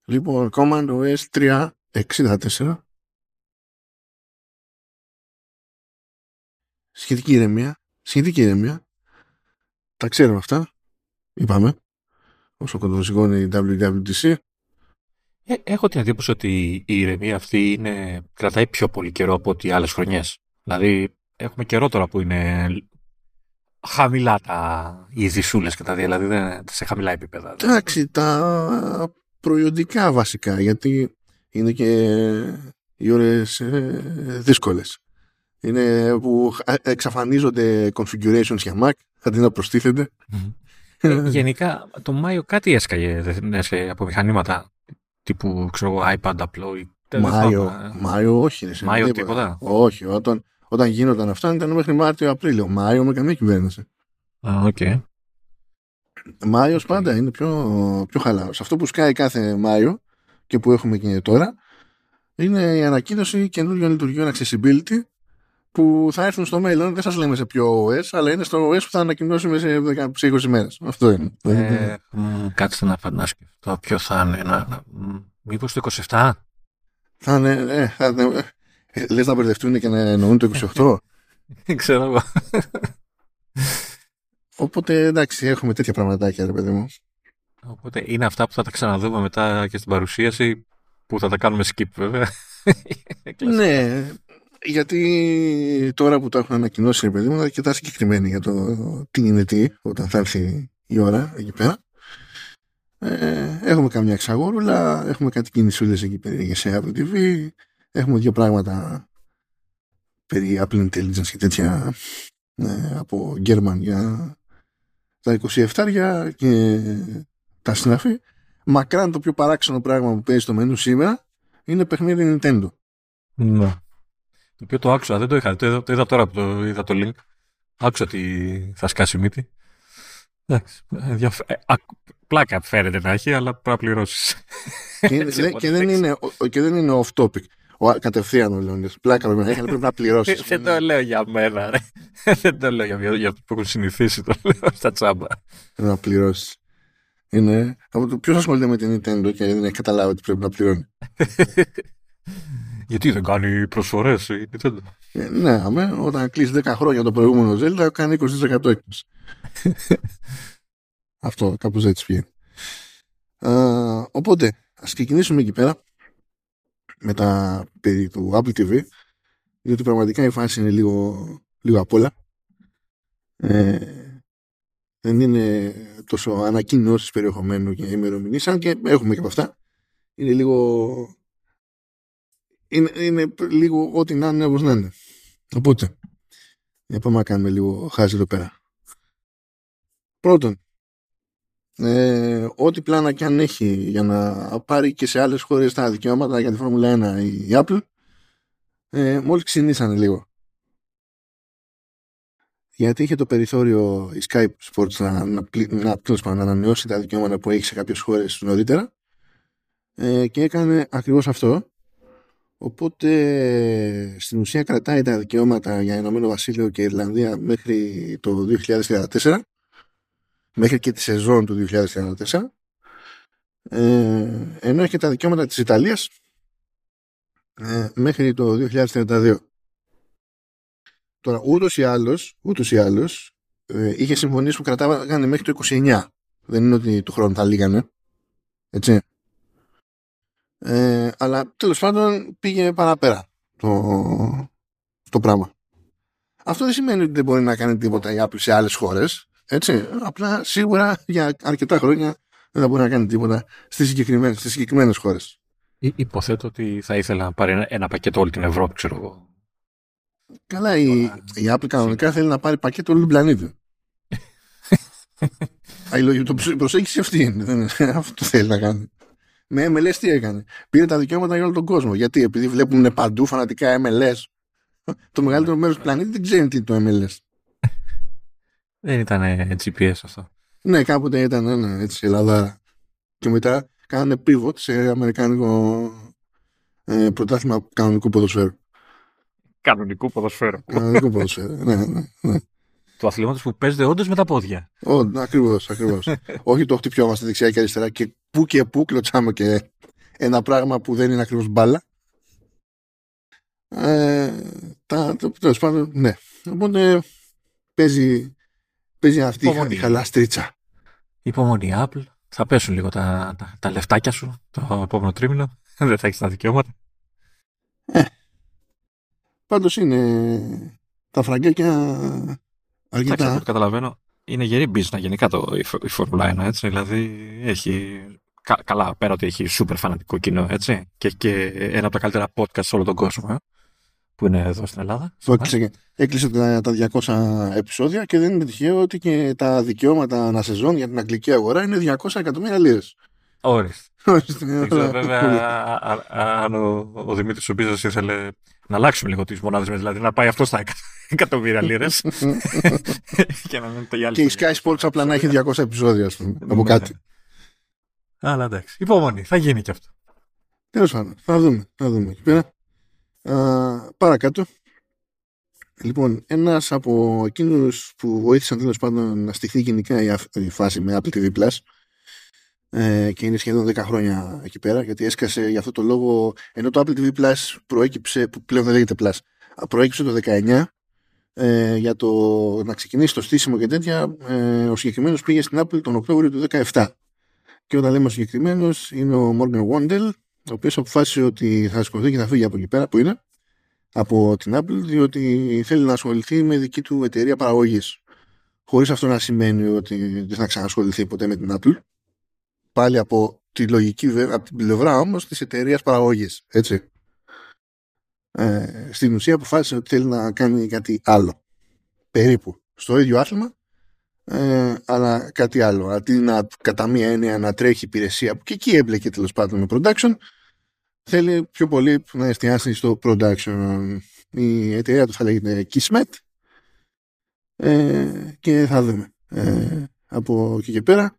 Λοιπόν, Command OS 3.64. Σχετική ηρεμία. Τα ξέρουμε αυτά. Είπαμε. Όσο κοντοζυγώνει η WWDC. Έχω την εντύπωση ότι η ηρεμία αυτή κρατάει πιο πολύ καιρό από ό,τι άλλες χρονιές. Δηλαδή, έχουμε καιρό τώρα που είναι χαμηλά οι δυσούλες και τα δύο, δηλαδή δεν σε χαμηλά επίπεδα. Εντάξει, τα προϊοντικά βασικά, γιατί είναι και οι ώρες δύσκολες. Είναι που εξαφανίζονται configurations για Mac, αντί να προστίθενται. Γενικά, το Μάιο κάτι έσκαγε από μηχανήματα τύπου, ξέρω εγώ, iPad Deploy. Μάιο όχι. Μάιο τίποτα. Όχι, όταν γίνονταν αυτά ήταν μέχρι Μάρτιο-Απρίλιο. Μάιο με καμία κυβέρνηση. Οκ. Μάιος πάντα είναι πιο χαλάρος. Αυτό που σκάει κάθε Μάιο και που έχουμε και τώρα είναι η ανακοίνωση καινούριων λειτουργιών accessibility που θα έρθουν στο μέλλον. Δεν σας λέμε σε ποιο OS, αλλά είναι στο OS που θα ανακοινώσουμε σε 20 μέρες. Αυτό είναι. Κάτσε να φαντάσκευτώ ποιο θα είναι. Μήπως το 27? Θα είναι. Λες να μπερδευτούν και να εννοούν το 28? Δεν ξέρω εγώ. Οπότε εντάξει, έχουμε τέτοια πραγματάκια, ρε παιδί μου. Οπότε είναι αυτά που θα τα ξαναδούμε μετά και στην παρουσίαση, που θα τα κάνουμε skip, βέβαια. Ναι, γιατί τώρα που το έχουν ανακοινώσει, ρε παιδί μου, είναι αρκετά συγκεκριμένοι για το τι είναι τι, όταν θα έρθει η ώρα εκεί πέρα. Έχουμε καμιά εξαγόρουλα, έχουμε κάτι κινησούλες εκεί πέρα σε Apple TV, έχουμε δύο πράγματα περί Apple Intelligence και τέτοια από German για τα 27 και τα συναφή. Μακράν το πιο παράξενο πράγμα που παίζει στο μενού σήμερα είναι παιχνίδι Nintendo. Ναι. Το οποίο το άκουσα, δεν το είχα. Το είδα τώρα που είδα το link. Άκουσα ότι θα σκάσει μύτη. Εντάξει. Πλάκα φαίνεται να έχει, αλλά πρέπει να πληρώσεις. Και δεν είναι off topic. Κατευθείαν ο Λεωνίδας. Πλάκα πρέπει να πληρώσεις. Δεν το λέω για μένα, ρε. Δεν το λέω για αυτό που έχουν συνηθίσει. Το λέω στα τσάμπα. Πρέπει να πληρώσεις. Ποιος ασχολείται με την Nintendo και δεν έχει καταλάβει ότι πρέπει να πληρώνει? Γιατί δεν κάνει προσφορές η Nintendo? Ναι, όταν κλείσει 10 χρόνια το προηγούμενο Zelda κάνει 20% έκπτωση. Αυτό κάπως έτσι πηγαίνει. Οπότε ας ξεκινήσουμε εκεί πέρα με τα περί του Apple TV, διότι πραγματικά η φάση είναι λίγο απ' όλα. Δεν είναι τόσο ανακοινώσεις περιεχομένου και ημερομηνίες, αν και έχουμε και από αυτά. Είναι λίγο ό,τι να είναι όπως να είναι. Οπότε πάμε να κάνουμε λίγο χάζι εδώ πέρα. Πρώτον, ό,τι πλάνα και αν έχει για να πάρει και σε άλλες χώρες τα δικαιώματα για τη Φόρμουλα 1 η Apple, μόλις ξυνήσανε λίγο. Γιατί είχε το περιθώριο η Sky Sports να ανανεώσει τα δικαιώματα που έχει σε κάποιες χώρες νωρίτερα, και έκανε ακριβώς αυτό. Οπότε στην ουσία κρατάει τα δικαιώματα για Ηνωμένο Βασίλειο και Ιρλανδία μέχρι το 2034, μέχρι και τη σεζόν του 2034, ενώ έχει τα δικαιώματα της Ιταλίας μέχρι το 2032. Τώρα ούτως ή άλλως είχε συμφωνήσει που κρατάγανε μέχρι το 29. Δεν είναι ότι του χρόνου θα λύγανε, έτσι. Αλλά τέλος πάντων πήγε παραπέρα το πράγμα. Αυτό δεν σημαίνει ότι δεν μπορεί να κάνει τίποτα η Apple σε άλλες χώρες, έτσι. Απλά σίγουρα για αρκετά χρόνια δεν θα μπορεί να κάνει τίποτα στις συγκεκριμένες χώρες. Υποθέτω ότι θα ήθελα να πάρει ένα πακέτο όλη την Ευρώπη, ξέρω εγώ. Καλά, η Apple κανονικά θέλει να πάρει πακέτο όλου του πλανήτη. Η προσέγγιση αυτή είναι. Αυτό θέλει να κάνει. Με MLS τι έκανε? Πήρε τα δικαιώματα για όλο τον κόσμο. Γιατί? Επειδή βλέπουν παντού φανατικά MLS. Το μεγαλύτερο μέρος του πλανήτη δεν ξέρει τι είναι το MLS. Δεν ήταν GPS αυτό. Ναι, κάποτε ήταν έτσι Ελλάδα. Και μετά κάνανε pivot σε αμερικάνικο πρωτάθλημα κανονικού ποδοσφαίρου. Κανονικού ποδοσφαίρου. Ναι. Του αθλήματος που παίζεται όντως με τα πόδια. Ακριβώς. Όχι το χτυπιόμαστε δεξιά και αριστερά και που κλωτσάμε και ένα πράγμα που δεν είναι ακριβώς μπάλα. Τέλος πάντων, ναι. Οπότε παίζει αυτή η χαλαστρίτσα. Υπομονή Apple. Θα πέσουν λίγο τα λεφτάκια σου το επόμενο τρίμηνο. Δεν θα έχεις τα δικαιώματα. Πάντως είναι τα φραγκάκια αρκετά. Εντάξει, από ό,τι καταλαβαίνω, είναι γερή business γενικά η Φόρμουλα 1, έτσι. Δηλαδή έχει. Καλά, πέρα ότι έχει super φανατικό κοινό, έτσι. Και έχει και ένα από τα καλύτερα podcast σε όλο τον κόσμο, που είναι εδώ στην Ελλάδα. Έκλεισε τα 200 επεισόδια και δεν είναι τυχαίο ότι και τα δικαιώματα ανά σεζόν για την αγγλική αγορά είναι 200 εκατομμύρια λίρες. Ορίστε. Δεν ξέρω βέβαια αν ο Δημήτρης ο Μπίζος ήθελε να αλλάξουμε λίγο τις μονάδες, δηλαδή να πάει αυτό στα εκατομμύρια λίρες. Και η Sky Sports απλά να έχει 200 επεισόδια, ας πούμε, από κάτι. Αλλά εντάξει, υπομονή, θα γίνει και αυτό. Τέλος πάντων, θα δούμε εκεί πέρα. Παρακάτω. Λοιπόν, ένας από εκείνους που βοήθησαν τέλος πάντων να στηθεί γενικά η φάση με Apple TV Plus, και είναι σχεδόν 10 χρόνια εκεί πέρα, γιατί έσκασε για αυτό το λόγο, ενώ το Apple TV Plus προέκυψε, που πλέον δεν λέγεται Plus, προέκυψε το 19, για το να ξεκινήσει το στήσιμο και τέτοια, ο συγκεκριμένος πήγε στην Apple τον Οκτώβριο του 2017. Και όταν λέμε ο συγκεκριμένος είναι ο Morgan Wandel, ο οποίος αποφάσισε ότι θα σηκωθεί και θα φύγει από εκεί πέρα που είναι, από την Apple, διότι θέλει να ασχοληθεί με δική του εταιρεία παραγωγής. Χωρίς αυτό να σημαίνει ότι δεν θα ξανασχοληθεί ποτέ με την Apple. Πάλι από τη λογική, από την πλευρά όμως της εταιρείας παραγωγής. Έτσι. Στην ουσία αποφάσισε ότι θέλει να κάνει κάτι άλλο. Περίπου στο ίδιο άθλημα, αλλά κάτι άλλο. Αντί να κατά μία έννοια να τρέχει υπηρεσία που και εκεί έμπλεκε τέλος πάντων με production, θέλει πιο πολύ να εστιάσει στο production. Η εταιρεία του θα λέγεται Kismet, και θα δούμε από εκεί και πέρα.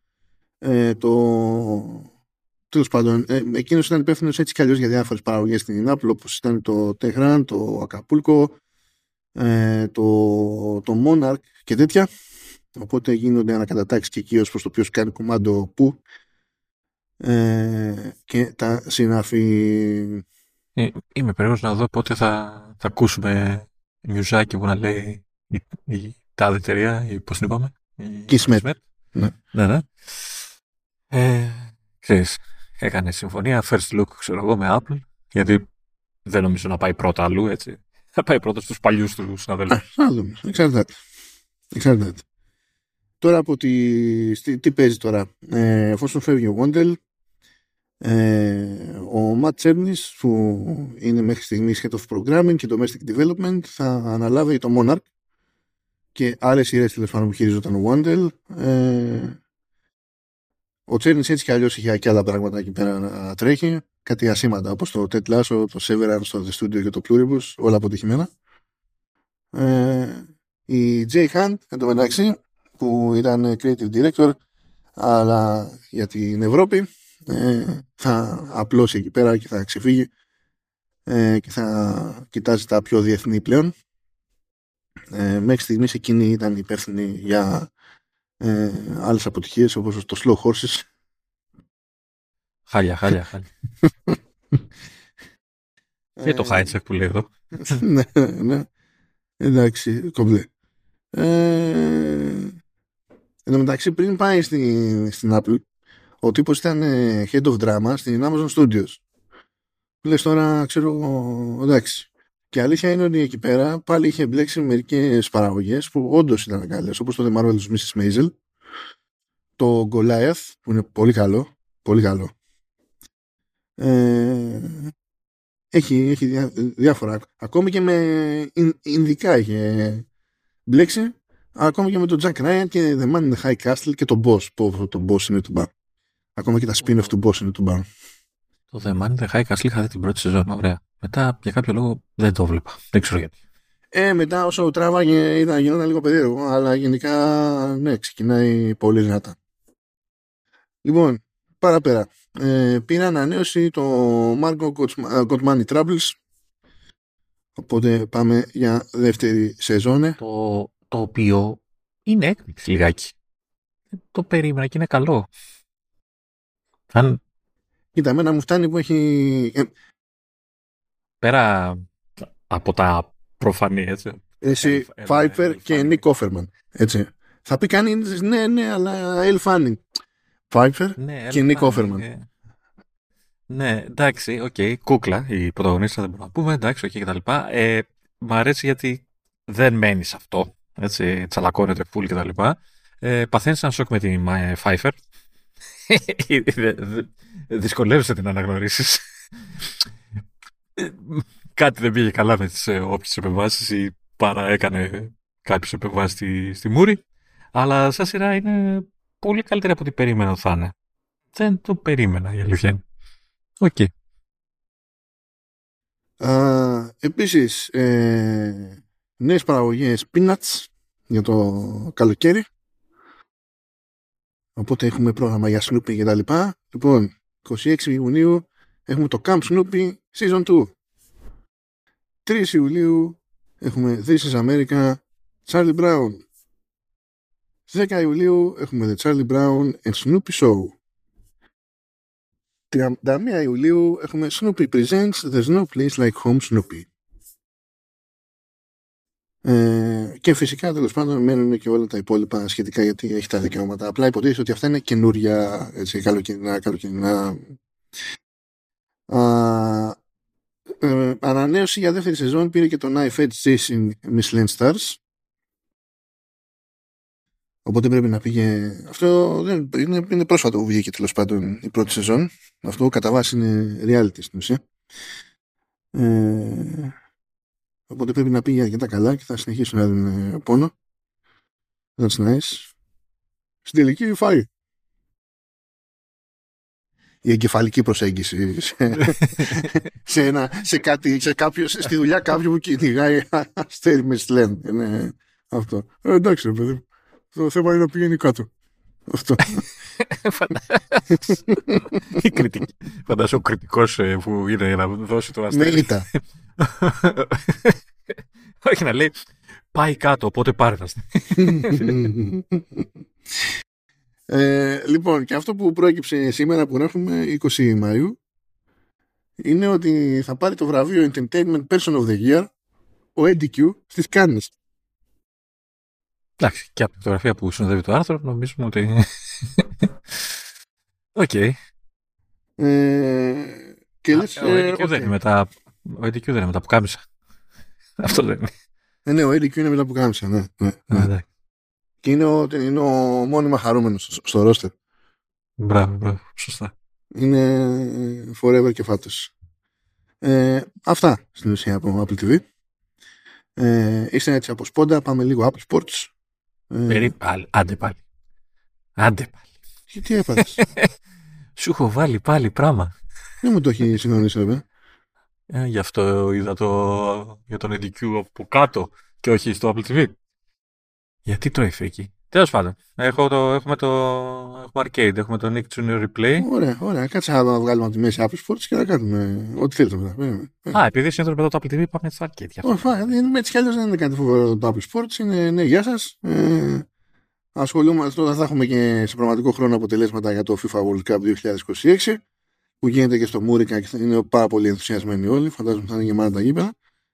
Τέλος πάντων, εκείνος ήταν υπεύθυνος έτσι κι αλλιώς για διάφορες παραγωγές στην Apple, όπως ήταν το Tehran, το Acapulco, το Monarch και τέτοια. Οπότε γίνονται ανακατατάξεις και εκεί ως προς το ποιος κάνει κουμάντο που, και τα συναφή. Είμαι περίεργος να δω πότε θα ακούσουμε νιουζάκι που να λέει η τάδε εταιρεία, πώς την είπαμε, Kismet. Ναι. Ξέρεις, έκανε συμφωνία first look, ξέρω εγώ, με Apple, γιατί δεν νομίζω να πάει πρώτα αλλού, έτσι. Θα πάει πρώτα στους παλιούς του συναδέλφους. Θα δούμε. Εξαρτάται. Τώρα από τι παίζει τώρα. Εφόσον φεύγει ο Wandel, ο Matt Cernis, που είναι μέχρι στιγμής Head of Programming και Domestic Development, θα αναλάβει το Monarch και άλλες σειρές τηλεφώνων που χειριζόταν ο Wandel. Ο Cernis έτσι κι αλλιώς είχε και άλλα πράγματα εκεί πέρα να τρέχει, κάτι ασήματα όπως το Ted Lasso, το Severance, το The Studio και το Pluribus, όλα αποτυχημένα. Η Jay Hunt, εν τω μεταξύ, που ήταν Creative Director αλλά για την Ευρώπη, θα απλώσει εκεί πέρα και θα ξεφύγει, και θα κοιτάζει τα πιο διεθνή πλέον. Μέχρι στιγμής εκείνη ήταν υπεύθυνη για άλλες αποτυχίες όπως το Slow Horses. Χάλια. Και το Hijack που λέει εδώ. Ναι. Εντάξει, κομπλέ. Εν τω μεταξύ, πριν πάει στην Apple, ο τύπος ήταν Head of Drama στην Amazon Studios. Λες τώρα, ξέρω, εντάξει. Και αλήθεια είναι ότι εκεί πέρα πάλι είχε μπλέξει μερικές παραγωγές που όντως ήταν καλές, όπως το The Marvelous Mrs. Maisel, το Goliath, που είναι πολύ καλό. Έχει διάφορα. Ακόμη και με Ινδικά είχε μπλέξει. Ακόμη και με τον Jack Ryan και The Man in the High Castle και τον Boss. Που το Boss είναι του Μπαν. Ακόμα και τα spin-off του Boss είναι του Μπαν. Το The Man in the High Castle είχα δει την πρώτη σεζόν. Ωραία. Μετά για κάποιο λόγο δεν το βλέπα. Δεν ξέρω γιατί. Μετά όσο τράβαγε γινόταν λίγο περίεργο. Αλλά γενικά ναι, ξεκινάει πολύ δυνατά. Λοιπόν, παραπέρα. Πήρα ανανέωση το Margot Got Money Troubles. Οπότε πάμε για δεύτερη σεζόν. Το οποίο είναι έκπληξη λιγάκι. Το περίμενα και είναι καλό. Κοίτα, εμένα μου φτάνει που έχει. Πέρα από τα προφανή, έτσι. Εσύ, Pfeiffer και Nick Offerman. Έτσι. Θα πει κανείς, ναι, αλλά Elle Fanning. Pfeiffer Ναι, και Nick Offerman. Ναι, εντάξει, οκ, κούκλα, η πρωταγωνίστρια δεν μπορούμε να πούμε, εντάξει, οκ, κτλ. Μ' αρέσει γιατί δεν μένει σε αυτό, έτσι, τσαλακώνεται φουλ κτλ. Παθαίνεις ένα σοκ με τη Pfeiffer. Δυσκολεύεσαι την αναγνωρίσεις. Κάτι δεν πήγε καλά με τις όποιες επεμβάσεις ή παρά έκανε κάποιες επεμβάσεις στη μούρη. Αλλά σαν σειρά είναι πολύ καλύτερη από ό,τι περίμενα ότι θα είναι. Δεν το περίμενα, η αλήθεια είναι. Οκ. Επίσης, νέες παραγωγές Peanuts για το καλοκαίρι. Οπότε έχουμε πρόγραμμα για Snoopy και τα λοιπά. Λοιπόν, 26 Ιουνίου έχουμε το Camp Snoopy Season 2. 3 Ιουλίου έχουμε This is America, Charlie Brown. 10 Ιουλίου έχουμε The Charlie Brown and Snoopy Show. 31 Ιουλίου έχουμε Snoopy Presents There's No Place Like Home Snoopy. Και φυσικά τέλος πάντων μένουν και όλα τα υπόλοιπα σχετικά γιατί έχει τα δικαιώματα. Απλά υποτίθεται ότι αυτά είναι καινούρια, έτσι, καλοκαιρινά. Ανανέωση για δεύτερη σεζόν πήρε και το Knife Edge Chasing Michelin Stars. Οπότε πρέπει να πήγε. Αυτό δεν είναι πρόσφατο που βγήκε τέλος πάντων η πρώτη σεζόν. Αυτό κατά βάση είναι reality στην ουσία. Οπότε πρέπει να πήγε αρκετά καλά και θα συνεχίσουν να δουν πόνο. That's nice. Στην τελική φάει. Η εγκεφαλική προσέγγιση στη δουλειά κάποιου που κυνηγάει αστέρι με σλέν. Είναι αυτό. Εντάξει, ρε παιδί. Το θέμα είναι να πηγαίνει κάτω. Αυτό. Η κριτική. Φαντάζομαι ο κριτικός που είναι για να δώσει το αστέρι. Με ήττα. Όχι να λέει πάει κάτω, οπότε πάρε τα Λοιπόν, και αυτό που προέκυψε σήμερα που έχουμε 20 Μαΐου είναι ότι θα πάρει το βραβείο Entertainment Person of the Year ο Eddie Q στις Κάννες. Εντάξει, και από τη φωτογραφία που συνοδεύει το άρθρο νομίζουμε ότι οκ. Και λες, ο Eddie Q δεν είναι μετά. Ο Eddie Q δεν είναι μετά που κάμισα. Αυτό δεν είναι. Ναι, ο Eddie Q είναι μετά που κάμισα, ναι. Και είναι ο μόνιμα χαρούμενος στο ρόστερ. Μπράβο, σωστά. Είναι forever και φάτος. Αυτά στην ουσία από Apple TV. Είστε έτσι από σπόντα, πάμε λίγο Apple Sports. Άντε πάλι. Τι έπαθες? Σου έχω βάλει πάλι πράγμα. Δεν μου το έχει συγχρονίσει, βέβαια. Γι' αυτό είδα για τον Eddie Q από κάτω και όχι στο Apple TV. Γιατί τρώει φρίκι. Τέλος πάντων. Έχουμε arcade, έχουμε το Nick Junior Replay. Ωραία. Κάτσε να βγάλουμε από τη μέση Apple Sports και να κάνουμε ό,τι θέλετε μετά. Επειδή συνήθως μετά το Apple TV πάμε στο arcade. Έτσι κι αλλιώς δεν είναι κάτι φοβερό το Apple Sports. Είναι ναι, γεια σας. Ασχολούμαστε τώρα, θα έχουμε και σε πραγματικό χρόνο αποτελέσματα για το FIFA World Cup 2026 που γίνεται και στο Μούρικα και είναι πάρα πολύ ενθουσιασμένοι όλοι. Φαντάζομαι θα είναι γεμάτα τα γήπεδα.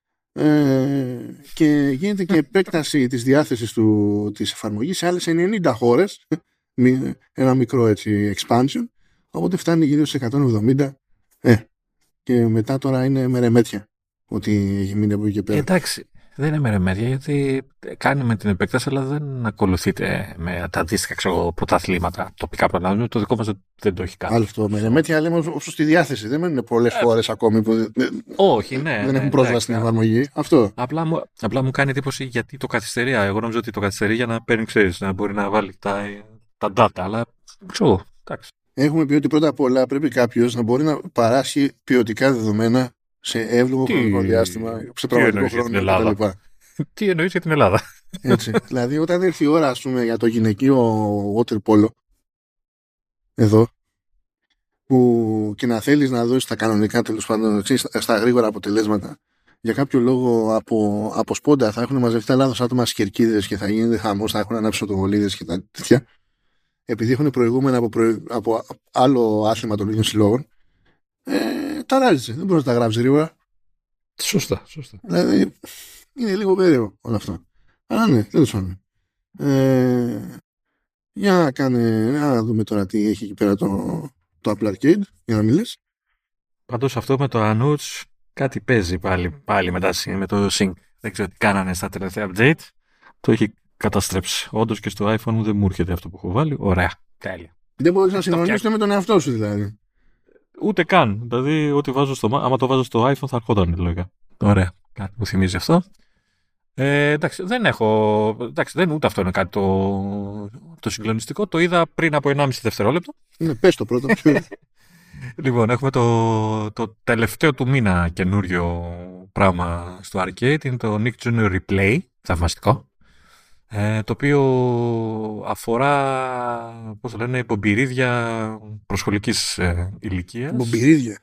Και γίνεται και επέκταση της διάθεσης της εφαρμογής σε άλλες 90 χώρες. Ένα μικρό έτσι expansion. Οπότε φτάνει γύρω σε 170. Και μετά τώρα είναι μερεμέτια ότι έχει μείνει από εκεί και πέρα. Εντάξει, δεν είναι μερεμέτια γιατί κάνει με την επέκταση αλλά δεν ακολουθείται με τα αντίστοιχα πρωταθλήματα τοπικά προνόμια. Το δικό μας δεν το έχει κάνει. Άλλο αυτό. Μερεμέτια λέμε όσο στη διάθεση. Δεν μένουν πολλές χώρες ακόμη που όχι, ναι, δεν έχουν πρόσβαση στην εφαρμογή. Αυτό. Απλά μου κάνει εντύπωση γιατί το καθυστερεί. Εγώ νομίζω ότι το καθυστερεί για να παίρνει, να μπορεί να βάλει τα data. Αλλά ξέρω, εντάξει. Έχουμε πει ότι πρώτα απ' όλα πρέπει κάποιος να μπορεί να παράσχει ποιοτικά δεδομένα σε εύλογο χρονικό διάστημα, σε πραγματικό χρόνο κτλ. Τι εννοείς για την Ελλάδα? Έτσι. Δηλαδή, όταν έρθει η ώρα, ας πούμε, για το γυναικείο water polo, εδώ, που και να θέλεις να δώσεις τα κανονικά, τέλος πάντων, στα γρήγορα αποτελέσματα, για κάποιο λόγο από σπόντα θα έχουν μαζευτεί λάθος άτομα στις κερκίδες και θα γίνεται χαμός, θα έχουν ανάψει φωτοβολίδες και τα τέτοια. Επειδή έχουν προηγούμενα από άλλο άθλημα των ίδιων συλλόγων, ταράζεσαι. Δεν μπορεί να τα γράψει γρήγορα. Σωστά. Δηλαδή είναι λίγο περίεργο όλο αυτό. Αλλά ναι, τέλος πάντων. Για να δούμε τώρα τι έχει εκεί πέρα το Apple Arcade, για να μιλήσεις. Πάντως αυτό με το Anuts κάτι παίζει πάλι με το Sync. Δεν ξέρω τι κάνανε στα τελευταία update. Το έχει καταστρέψει. Όντως και στο iPhone μου δεν μου έρχεται αυτό που έχω βάλει. Ωραία. Τέλεια. Δεν μπορείς να συγχρονίσεις με τον εαυτό σου δηλαδή. Ούτε καν. Δηλαδή, άμα το βάζω στο iPhone θα ερχόταν λογικά. Ωραία. Κάτι μου θυμίζει αυτό. Εντάξει, δεν έχω. Εντάξει, ούτε αυτό είναι κάτι το συγκλονιστικό. Το είδα πριν από 1,5 δευτερόλεπτο. Ναι, πες το πρώτο. Λοιπόν, έχουμε το τελευταίο του μήνα καινούριο πράγμα στο Arcade. Είναι το Nick Jr. Replay. Θαυμαστικό. Το οποίο αφορά, πώς το λένε, μπομπυρίδια προσχολικής ηλικίας. Μπομπυρίδια.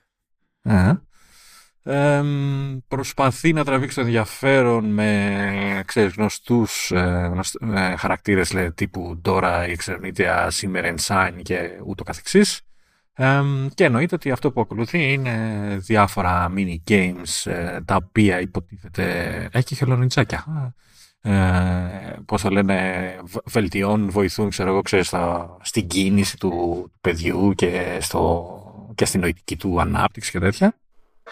Προσπαθεί να τραβήξει το ενδιαφέρον με γνωστούς χαρακτήρες τύπου Dora, η εξερευνήτρια Simmer and Shine και ούτω καθεξής. Και εννοείται ότι αυτό που ακολουθεί είναι διάφορα mini games τα οποία υποτίθεται έχει χελονιτσάκια. Πώς το λένε, βελτιώνουν, βοηθούν στην κίνηση του παιδιού και στην νοητική του ανάπτυξη και τέτοια.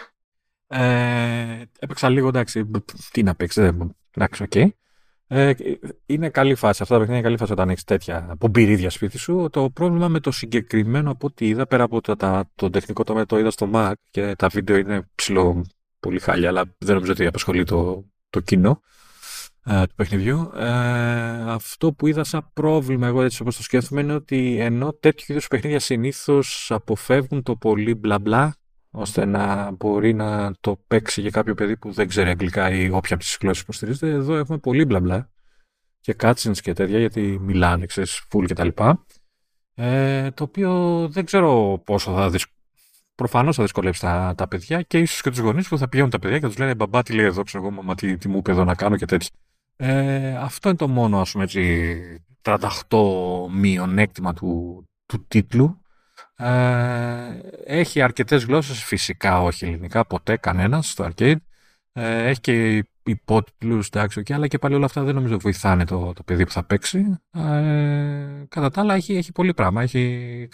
Έπαιξα λίγο, εντάξει, τι να παίξει, εντάξει, οκ. Είναι καλή φάση, αυτά τα παιχνίδια είναι καλή φάση όταν έχεις τέτοια πομπυρίδια σπίτι σου. Το πρόβλημα με το συγκεκριμένο από ό,τι είδα, πέρα από το τεχνικό τομέα, το είδα στο Mac και τα βίντεο είναι πολύ χάλια, αλλά δεν νομίζω ότι απασχολεί το κοινό του παιχνιδιού. Αυτό που είδα σαν πρόβλημα, εγώ έτσι όπως το σκέφτομαι, είναι ότι ενώ τέτοιου είδους παιχνίδια συνήθως αποφεύγουν το πολύ μπλα μπλα, ώστε να μπορεί να το παίξει για κάποιο παιδί που δεν ξέρει αγγλικά ή όποια από τις γλώσσες υποστηρίζεται. Εδώ έχουμε πολύ μπλα μπλα και cutscenes και τέτοια, γιατί μιλάνε, ξέρεις, full και τα λοιπά. Το οποίο δεν ξέρω πόσο προφανώς θα δυσκολεύσει τα παιδιά και ίσως και τους γονείς που θα πηγαίνουν τα παιδιά και τους λένε μπαμπά τι λέει εδώ, ξέρω εγώ, μαμά τι μου είπε εδώ να κάνω και τέτοια. Αυτό είναι το μόνο, ας πούμε, έτσι, 38 μειονέκτημα του τίτλου. Έχει αρκετές γλώσσες, φυσικά όχι ελληνικά, ποτέ κανένας στο arcade. Έχει και υπότιτλους, εντάξει, αλλά και πάλι όλα αυτά δεν νομίζω βοηθάνε το παιδί που θα παίξει. Κατά τα άλλα έχει πολύ πράγμα. Έχει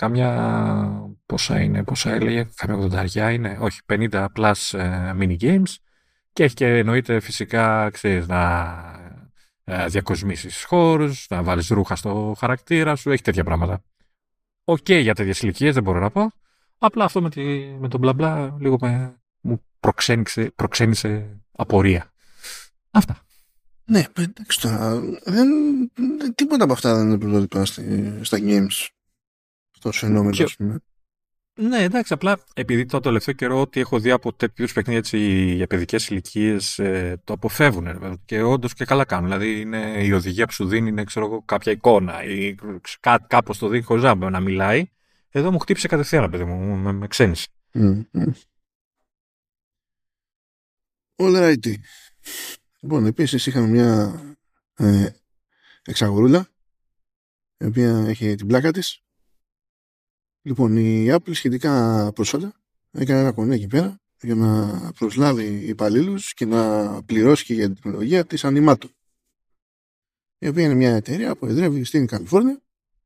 πόσα έλεγε, καμιά 80 είναι, όχι, 50 plus mini games. Και έχει και εννοείται φυσικά, ξέρεις, να διακοσμήσεις χώρους, να βάλεις ρούχα στο χαρακτήρα σου, έχει τέτοια πράγματα. Οκ, για τέτοιες ηλικίες δεν μπορώ να πω. Απλά αυτό με τον μπλα μπλα λίγο μου προξένησε απορία. Αυτά. Ναι, εντάξει τώρα. Τίποτα από αυτά δεν είναι πρωτότυπα στα games. Αυτό το φαινόμενο, ας πούμε. Ναι, εντάξει, απλά επειδή το τελευταίο καιρό ότι έχω δει από τέτοιου παιχνίδια έτσι, για παιδικές ηλικίες το αποφεύγουν και όντως και καλά κάνουν. Δηλαδή η οδηγία που σου δίνει είναι, ξέρω εγώ, κάποια εικόνα ή κάπως το δίνει χωρίς να μιλάει. Εδώ μου χτύπησε κατευθείαν, παιδί μου, με ξένησε. Alrighty. Λοιπόν, επίσης είχαμε μια εξαγορούλα η οποία έχει την πλάκα της. Λοιπόν, η Apple σχετικά πρόσφατα έκανε ένα κονέ εκεί πέρα για να προσλάβει υπαλλήλους και να πληρώσει και για την τεχνολογία της Animato, η οποία είναι μια εταιρεία που εδρεύει στην Καλιφόρνια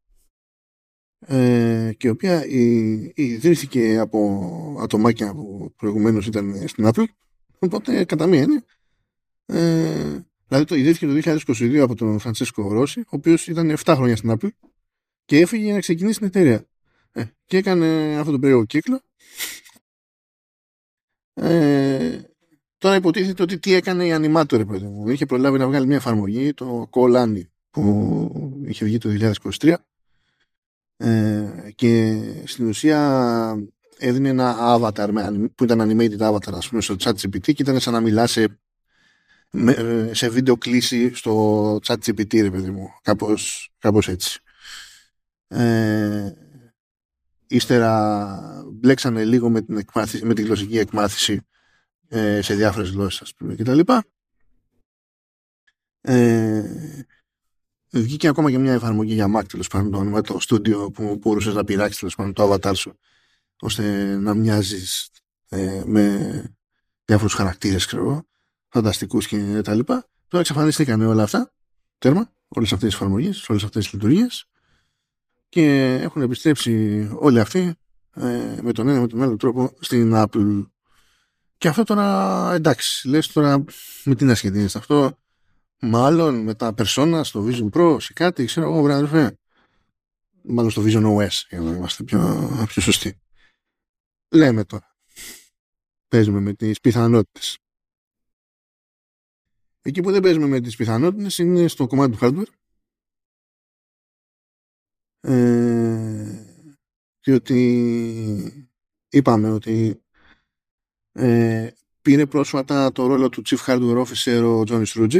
και η οποία ιδρύθηκε από ατομάκια που προηγουμένως ήταν στην Apple, οπότε κατά μία είναι δηλαδή το ιδρύθηκε το 2022 από τον Φραντσέσκο Ρώση, ο οποίος ήταν 7 χρόνια στην Apple και έφυγε για να ξεκινήσει την εταιρεία. Και έκανε αυτό το περίεργο κύκλο. Τώρα υποτίθεται ότι τι έκανε η Animator, παιδί μου. Είχε προλάβει να βγάλει μια εφαρμογή, το Call Annie, που είχε βγει το 2023, και στην ουσία έδινε ένα avatar που ήταν animated avatar, ας πούμε, στο ChatGPT, και ήταν σαν να μιλά σε βίντεο κλίση στο ChatGPT, ρε παιδί μου. Κάπως έτσι. Ύστερα μπλέξανε λίγο με τη γλωσσική εκμάθηση σε διάφορες γλώσσες, ας πούμε, και τα λοιπά. Βγήκε ακόμα και μια εφαρμογή για Mac, τέλος πάντων, το Studio, που μπορούσες να πειράξεις, τέλος πάντων, το avatar σου ώστε να μοιάζεις με διάφορους χαρακτήρες, ξέρω, φανταστικούς και τα λοιπά. Τώρα εξαφανίστηκαν όλα αυτά, τέρμα, όλες αυτές τις εφαρμογές, όλες αυτές τις λειτουργίες, και έχουν επιστρέψει όλοι αυτοί με τον ένα με τον άλλο τρόπο στην Apple. Και αυτό τώρα, εντάξει, λες τώρα με τι να σχετίζεται αυτό, μάλλον με τα Persona στο Vision Pro ή κάτι, ξέρω εγώ, βράδυ, μάλλον στο Vision OS, για να είμαστε πιο σωστοί. Λέμε τώρα. Παίζουμε με τις πιθανότητες. Εκεί που δεν παίζουμε με τις πιθανότητες είναι στο κομμάτι του hardware. Διότι είπαμε ότι πήρε πρόσφατα το ρόλο του Chief Hardware Officer ο Johnny Strudzi.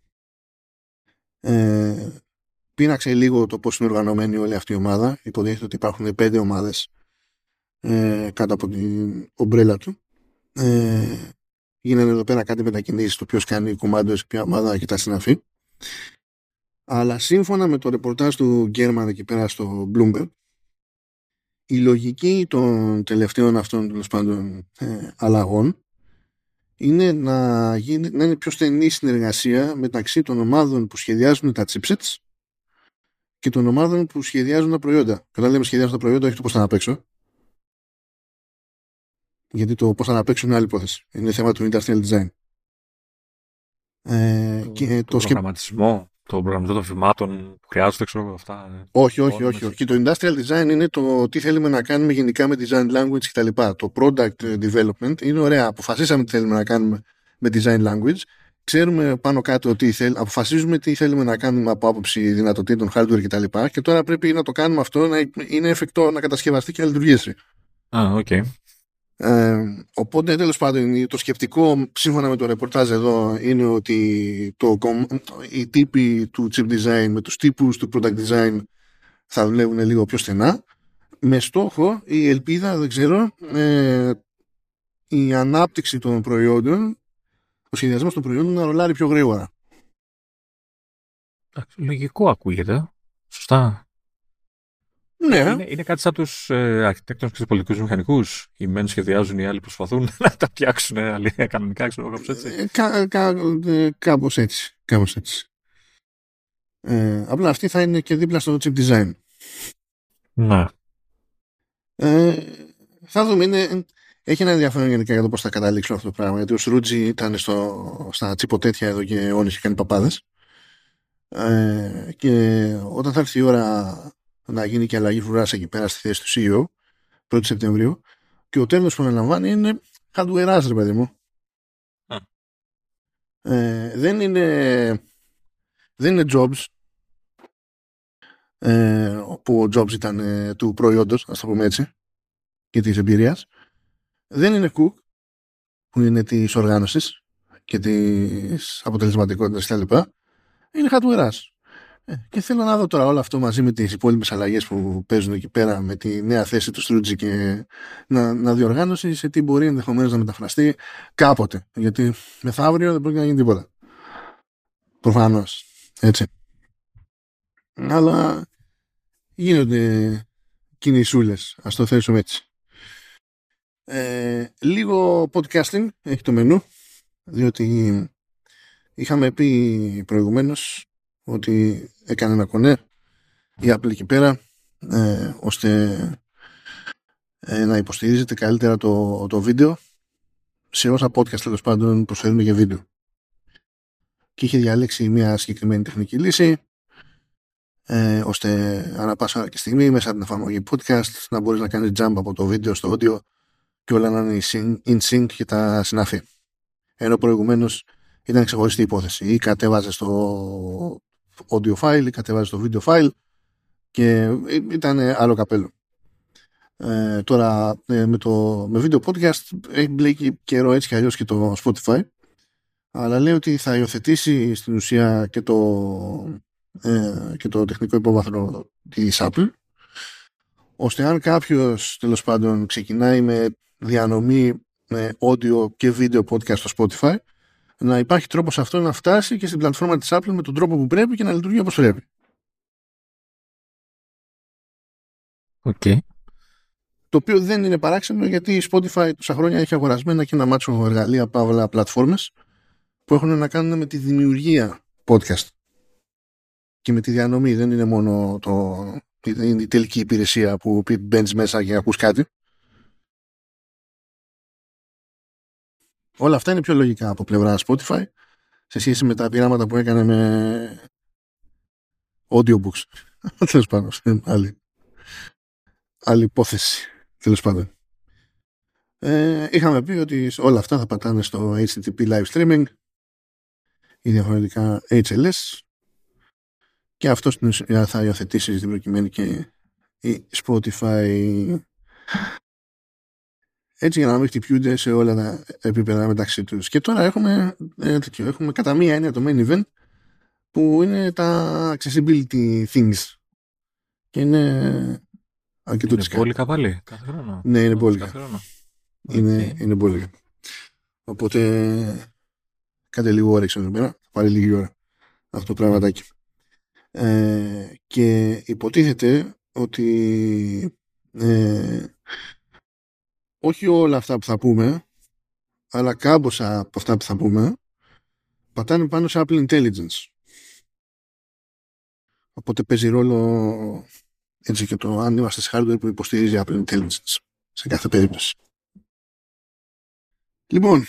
Πήραξε λίγο το πώς είναι οργανωμένη όλη αυτή η ομάδα. Υποτίθεται ότι υπάρχουν 5 ομάδες κάτω από την ομπρέλα του. Γίνανε εδώ πέρα κάτι μετακινήσεις, το ποιος κάνει κουμάντο σε ποια ομάδα και τα συναφή. Αλλά σύμφωνα με το ρεπορτάζ του Γκέρμαν εκεί πέρα στο Bloomberg, η λογική των τελευταίων αυτών τέλος πάντων αλλαγών είναι να είναι πιο στενή συνεργασία μεταξύ των ομάδων που σχεδιάζουν τα chipsets και των ομάδων που σχεδιάζουν τα προϊόντα. Και όταν λέμε σχεδιάζουν τα προϊόντα, έχει το πώς θα αναπαίξω. Γιατί το πώς θα αναπαίξουν είναι άλλη υπόθεση. Είναι θέμα του industrial design. Και το προγραμματισμό, το προγραμματισμό των φημάτων που χρειάζονται, ξέρω αυτά. Όχι. Και το industrial design είναι το τι θέλουμε να κάνουμε γενικά με design language κτλ. Το product development είναι ωραία. Αποφασίσαμε τι θέλουμε να κάνουμε με design language. Ξέρουμε πάνω κάτω αποφασίζουμε τι θέλουμε να κάνουμε από άποψη δυνατοτήτων hardware κτλ. Και τώρα πρέπει να το κάνουμε αυτό να είναι εφικτό να κατασκευαστεί και να λειτουργήσει. Okay. Οπότε τέλος πάντων το σκεπτικό σύμφωνα με το ρεπορτάζ εδώ είναι ότι οι τύποι του chip design με τους τύπους του product design θα δουλεύουν λίγο πιο στενά, με στόχο η ελπίδα, δεν ξέρω, η ανάπτυξη των προϊόντων, ο σχεδιασμός των προϊόντων να ρολάρει πιο γρήγορα. Λογικό ακούγεται. Σωστά. Ναι. Είναι κάτι σαν τους αρχιτέκτονες και τους πολιτικούς μηχανικούς. Οι μεν σχεδιάζουν, οι άλλοι προσπαθούν να τα φτιάξουν κανονικά, ξέρω, κάπως έτσι. Κάπως έτσι. Απλά αυτή θα είναι και δίπλα στο chip design. Ναι. Θα δούμε. Έχει ένα ενδιαφέρον γενικά για το πώς θα καταλήξουν αυτό το πράγμα. Γιατί ο Σρούτζι ήταν στα τσιποτέτια εδώ και αιώνες και κάνει παπάδες. Και όταν θα έρθει η ώρα να γίνει και αλλαγή φρουράς εκεί πέρα στη θέση του CEO 1η Σεπτεμβρίου, και ο τέλος που αναλαμβάνει είναι hardware, ρε παιδί μου. Δεν είναι Jobs, που ο Jobs ήταν του προϊόντος, ας το πούμε έτσι, και της εμπειρίας. Δεν είναι Cook, που είναι της οργάνωσης και της αποτελεσματικότητας κτλ. Είναι hardware. Και θέλω να δω τώρα όλο αυτό μαζί με τις υπόλοιπες αλλαγές που παίζουν εκεί πέρα, με τη νέα θέση του Στρούτζι, και να διοργάνωση σε τι μπορεί ενδεχομένως να μεταφραστεί κάποτε. Γιατί μεθαύριο δεν πρόκειται να γίνει τίποτα. Προφανώς. Έτσι. Αλλά γίνονται κινησούλες. Ας το θέσουμε έτσι. Λίγο podcasting έχει το μενού, διότι είχαμε πει προηγουμένως ότι έκανε ένα κονέ η Apple εκεί πέρα, ώστε να υποστηρίζεται καλύτερα το βίντεο σε όσα podcast τέλος πάντων προσφέρουν για βίντεο, και είχε διαλέξει μια συγκεκριμένη τεχνική λύση, ώστε ανά πάσα και στιγμή μέσα από την εφαρμογή podcast να μπορείς να κάνεις jump από το βίντεο στο audio και όλα να είναι in sync και τα συνάφη, ενώ προηγουμένως ήταν ξεχωριστή υπόθεση, ή κατέβαζε το audio file ή κατέβαζε το video file και ήταν άλλο καπέλο. Τώρα με video podcast έχει μπλέκει καιρό έτσι και αλλιώς και το Spotify, αλλά λέει ότι θα υιοθετήσει στην ουσία και το τεχνικό υπόβαθρο της Apple, ώστε αν κάποιος τέλος πάντων ξεκινάει με διανομή audio και video podcast στο Spotify, να υπάρχει τρόπος αυτό να φτάσει και στην πλατφόρμα της Apple με τον τρόπο που πρέπει και να λειτουργεί όπως πρέπει. Okay. Το οποίο δεν είναι παράξενο, γιατί η Spotify τόσα χρόνια έχει αγορασμένα και ένα μάτσο εργαλεία, παύλα, πλατφόρμες που έχουν να κάνουν με τη δημιουργία podcast και με τη διανομή. Δεν είναι μόνο η τελική υπηρεσία που μπαίνεις μέσα και ακούς κάτι. Όλα αυτά είναι πιο λογικά από πλευρά Spotify σε σχέση με τα πειράματα που έκανε με audiobooks. Τέλος πάντων, άλλη υπόθεση. Τέλος πάντων. Είχαμε πει ότι όλα αυτά θα πατάνε στο HTTP live streaming ή διαφορετικά HLS, και αυτό στην ουσία θα υιοθετήσει στην προκειμένη και η Spotify. Έτσι, για να μην χτυπιούνται σε όλα τα επίπεδα μεταξύ τους. Και τώρα έχουμε κατά μία έννοια το main event, που είναι τα accessibility things. Και είναι αρκετό τσικά. Είναι μπόλικα πάλι, κάθε χρόνο. Ναι, είναι μπόλικα. Είναι μπόλικα. Οπότε κάντε λίγο όρεξη εδώ πέρα, θα πάρει λίγη ώρα αυτό το πραγματάκι. Και υποτίθεται ότι όχι όλα αυτά που θα πούμε, αλλά κάμποσα από αυτά που θα πούμε πατάνε πάνω σε Apple Intelligence. Οπότε παίζει ρόλο έτσι και το αν είμαστε σε hardware που υποστηρίζει Apple Intelligence σε κάθε περίπτωση. Λοιπόν,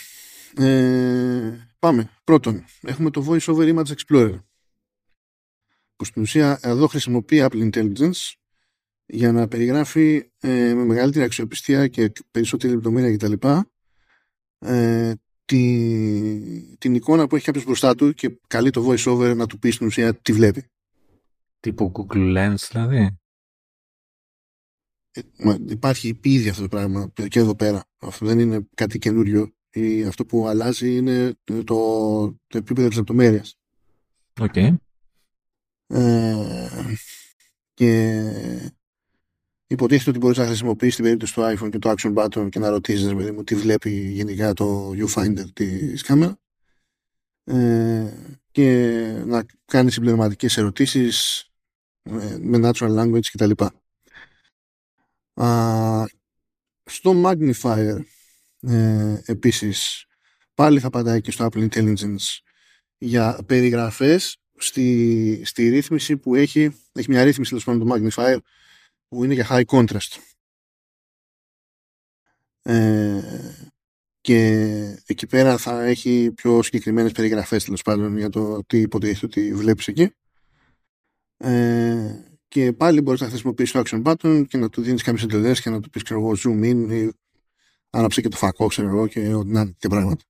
πάμε. Πρώτον, έχουμε το Voice over Image Explorer, που στην ουσία εδώ χρησιμοποιεί Apple Intelligence για να περιγράφει με μεγαλύτερη αξιοπιστία και περισσότερη λεπτομέρεια κτλ. Την εικόνα που έχει κάποιος μπροστά του και καλεί το voice over να του πει στην ουσία τι βλέπει. Τύπου Google Lens δηλαδή. Υπάρχει ήδη αυτό το πράγμα και εδώ πέρα. Αυτό δεν είναι κάτι καινούριο. Αυτό που αλλάζει είναι το επίπεδο της λεπτομέρειας. Okay. Και υποτίθεται ότι μπορείς να χρησιμοποιήσεις την περίπτωση του iPhone και το Action Button και να ρωτήσεις μου τι βλέπει γενικά το viewfinder της κάμερα, και να κάνεις συμπληρωματικές ερωτήσεις με natural language κτλ. Στο Magnifier επίσης πάλι θα πατάει και στο Apple Intelligence για περιγραφές στη ρύθμιση που έχει μια ρύθμιση τέλος πάντων το Magnifier που είναι για high contrast, και εκεί πέρα θα έχει πιο συγκεκριμένες περιγραφές τέλος πάντων για το τι υποτίθεται ότι βλέπεις εκεί, και πάλι μπορείς να χρησιμοποιήσεις το action button και να του δίνεις κάποιες εντολές και να του πεις zoom in ή άναψε και το φακό και ό,τι να είναι και πράγματα.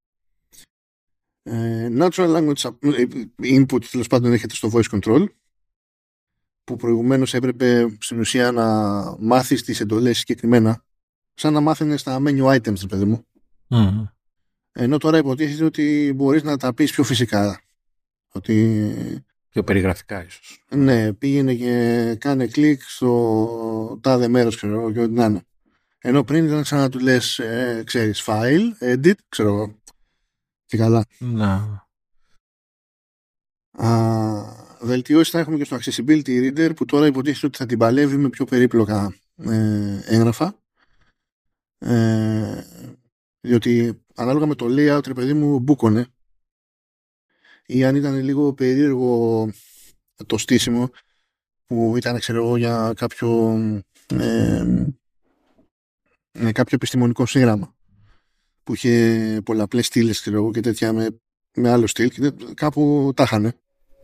Natural language input τέλος πάντων έχετε στο voice control, που προηγουμένως έπρεπε στην ουσία να μάθεις τις εντολές συγκεκριμένα, σαν να μάθαινες τα menu items, παιδί μου. Ενώ τώρα υποτίθεται ότι μπορείς να τα πεις πιο φυσικά. Ότι πιο περιγραφικά ίσως. Ναι, πήγαινε και κάνε κλικ στο τάδε μέρος, ξέρω, και ό,τι να είναι. Ενώ πριν ήταν σαν να του λες, ξέρεις, file, edit, ξέρω, και καλά. Να. Βελτιώσεις θα έχουμε και στο Accessibility Reader, που τώρα υποτίθεται ότι θα την παλεύει με πιο περίπλοκα έγγραφα, διότι ανάλογα με το layout, ρε παιδί μου, μπούκωνε, ή αν ήταν λίγο περίεργο το στήσιμο που ήταν, ξέρω εγώ, για κάποιο επιστημονικό σύγγραμμα που είχε πολλαπλές στήλες, ξέρω εγώ, και τέτοια με άλλο στυλ, και κάπου τα είχανε.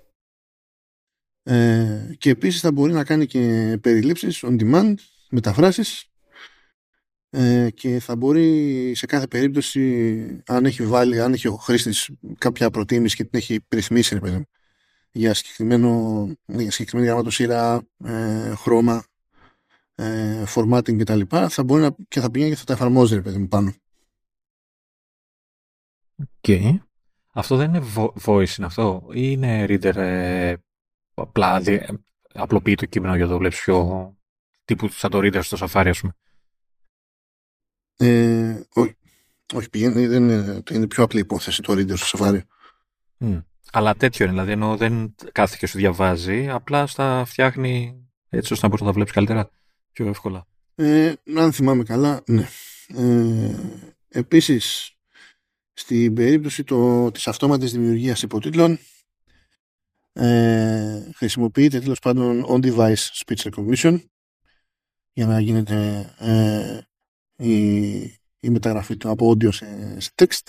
Και επίσης θα μπορεί να κάνει και περιλήψεις on demand, μεταφράσεις, και θα μπορεί σε κάθε περίπτωση, αν έχει ο χρήστης κάποια προτίμηση και την έχει ρυθμίσει, ρε παιδί, για συγκεκριμένη γραμματοσύρα, χρώμα, formatting κτλ, θα μπορεί και θα πηγαίνει και θα τα εφαρμόζει, ρε παιδί μου, πάνω. Okay. Αυτό δεν είναι voice, είναι αυτό, ή είναι reader, απλά απλοποιεί το κείμενο για να το βλέπεις πιο τύπου σαν το reader στο Safari, ας πούμε. Όχι, πηγαίνει, δεν είναι πιο απλή υπόθεση το reader στο Safari. Αλλά τέτοιο είναι, δηλαδή, ενώ δεν κάθεται και σου διαβάζει, απλά στα φτιάχνει έτσι ώστε να μπορείς να τα βλέπεις καλύτερα, πιο εύκολα. Αν θυμάμαι καλά, ναι. Επίσης, στην περίπτωση της αυτόματης δημιουργίας υποτίτλων, χρησιμοποιείται τέλος πάντων on-device speech recognition για να γίνεται η μεταγραφή του από audio σε text,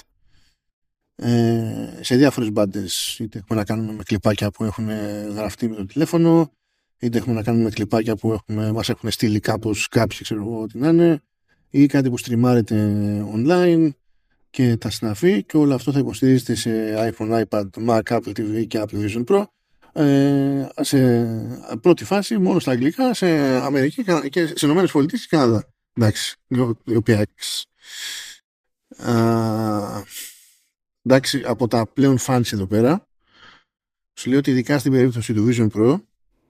σε διάφορες μπάντες, είτε έχουμε να κάνουμε με κλιπάκια που έχουν γραφτεί με το τηλέφωνο, είτε έχουμε να κάνουμε με κλιπάκια που μας έχουν στείλει κάπως κάποιοι, ξέρω εγώ τι να είναι, ή κάτι που στριμάρεται online και τα συναφή, και όλο αυτό θα υποστηρίζεται σε iPhone, iPad, Mac, Apple TV και Apple Vision Pro, σε πρώτη φάση μόνο στα αγγλικά, σε Αμερική και σε Ηνωμένες Πολιτείες και Καναδά. Εντάξει, η οποία εντάξει, από τα πλέον fans εδώ πέρα σου λέω ότι ειδικά στην περίπτωση του Vision Pro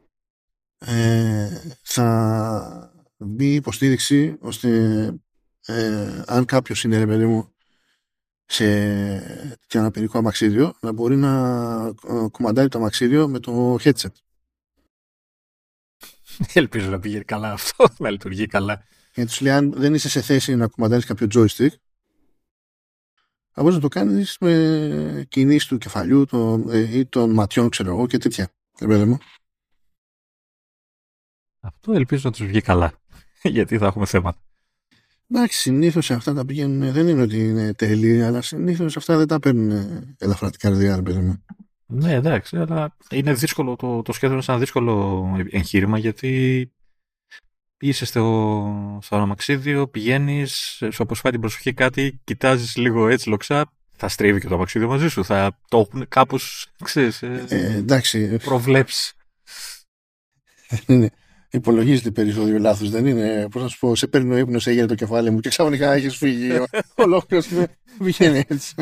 θα μπει υποστήριξη ώστε αν κάποιος είναι, ρε παιδί μου, σε ένα περίπου αμαξίδιο, να μπορεί να κουμαντάρει το αμαξίδιο με το headset. Ελπίζω να πηγαίνει καλά αυτό, να λειτουργεί καλά. Γιατί σου λέει, αν δεν είσαι σε θέση να κουμαντάρεις κάποιο joystick, θα μπορείς να το κάνεις με κινήσεις του κεφαλιού ή των ματιών, ξέρω εγώ, και τέτοια. Μου. Αυτό ελπίζω να τους βγει καλά, γιατί θα έχουμε θέματα. Εντάξει, συνήθως αυτά τα πηγαίνουν, δεν είναι ότι είναι τέλειοι, αλλά συνήθως αυτά δεν τα παίρνουν ελαφρά την καρδιά, ρε παιδί μου. Ναι, εντάξει, αλλά είναι δύσκολο, το σχέδιο είναι σαν δύσκολο εγχείρημα, γιατί είσαι στο αμαξίδιο, πηγαίνεις, σου αποσπάει την προσοχή κάτι, κοιτάζεις λίγο έτσι λοξά, θα στρίβει και το αμαξίδιο μαζί σου, θα το έχουν κάπως, ξέρεις, εντάξει, προβλέψει. Είναι. Υπολογίζεται περιθώριο λάθος, δεν είναι? Πώς να σου πω, σε παίρνει ο ύπνος, έγινε το κεφάλι μου και ξαφνικά έχεις φύγει. Ολόκληρος βγαίνει έτσι.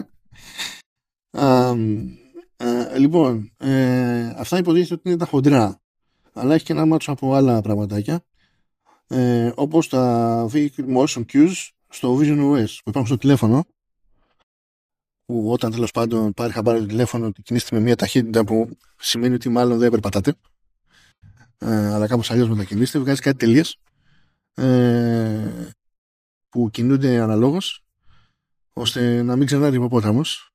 Λοιπόν, αυτά υποτίθεται ότι είναι τα χοντρά, αλλά έχει και ένα μάτσο από άλλα πραγματάκια, όπως τα Vehicle Motion Cues στο Vision OS που υπάρχουν στο τηλέφωνο, που όταν τέλος πάντων πάρει χαμπάρι το τηλέφωνο ότι κινείστε με μια ταχύτητα που σημαίνει ότι μάλλον δεν περπατάτε, αλλά κάπως αλλιώς μετακινείστε, βγάζει κάτι τελείες που κινούνται αναλόγως ώστε να μην ξενάρει ο υποπόταμος.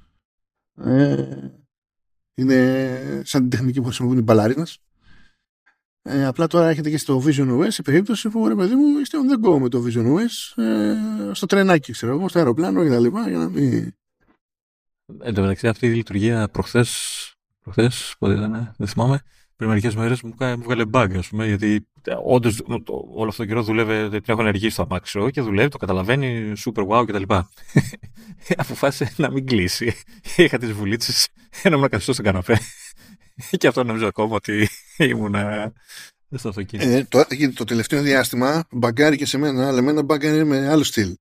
Είναι σαν την τεχνική που χρησιμοποιούν οι μπαλάρινες. Απλά τώρα έχετε και στο Vision OS η περίπτωση που, ρε παιδί μου, είστε on the go με το Vision OS, στο τρενάκι, ξέρω εγώ, στο αεροπλάνο και τα λοιπά, για να μην... Εν τω μεταξύ, αυτή η λειτουργία προχθές, πότε ήταν, δεν θυμάμαι, πριν μερικές μέρες μου βγάλε bug, ας πούμε, γιατί όντως όλο αυτό το καιρό δουλεύει, την έχω ενεργήσει στο αμάξι και δουλεύει, το καταλαβαίνει, super wow κτλ. Αποφάσισε να μην κλείσει. Είχα τις βουλίτσες, ένα μου καθιστώ στον καναπέ. Και αυτό νομίζω ακόμα ότι ήμουν στο αυτοκίνητο. Το τελευταίο διάστημα μπαγκάρει και σε μένα, αλλά εμένα μπαγκάρει με άλλο στυλ.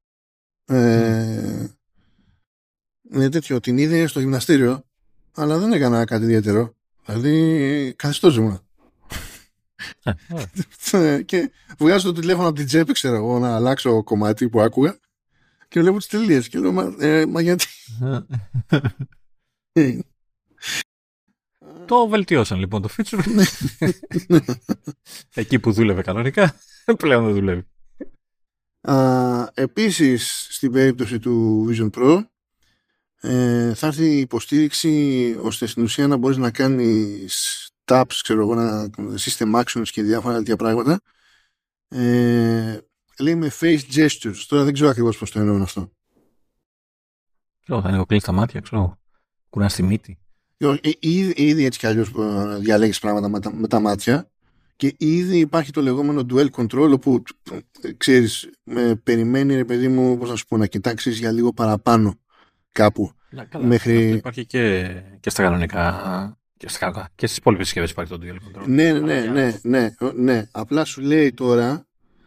Είναι τέτοιο, την είδε στο γυμναστήριο, αλλά δεν έκανα κάτι ιδιαίτερο. Δηλαδή, καθιστόζομαι. Και βγάζω το τηλέφωνο από την τσέπη, ξέρω εγώ, να αλλάξω κομμάτι που άκουγα και βλέπω τις τελείες και λέω, μα γιατί... Το βελτιώσαν λοιπόν το feature. Εκεί που δούλευε κανονικά, πλέον δεν δουλεύει. Επίσης, στην περίπτωση του Vision Pro, θα έρθει η υποστήριξη ώστε στην ουσία να μπορείς να κάνεις taps, ξέρω εγώ, system actions και διάφορα τέτοια πράγματα. Λέει με face gestures. Τώρα δεν ξέρω ακριβώς πώς το εννοούν αυτό. Θα ανοιγοκλείς τα μάτια, ξέρω. Κουράς τη μύτη. Ήδη έτσι κι αλλιώς διαλέγεις πράγματα με τα μάτια και ήδη υπάρχει το λεγόμενο dual control, όπου ξέρεις, περιμένει, ρε παιδί μου, πώς να σου πω, να κοιτάξεις για λίγο παραπάνω κάπου. Καλά, μέχρι... Υπάρχει και στα κανονικά και στις υπόλοιπες συσκευές υπάρχει το dual control. Ναι. Απλά σου λέει τώρα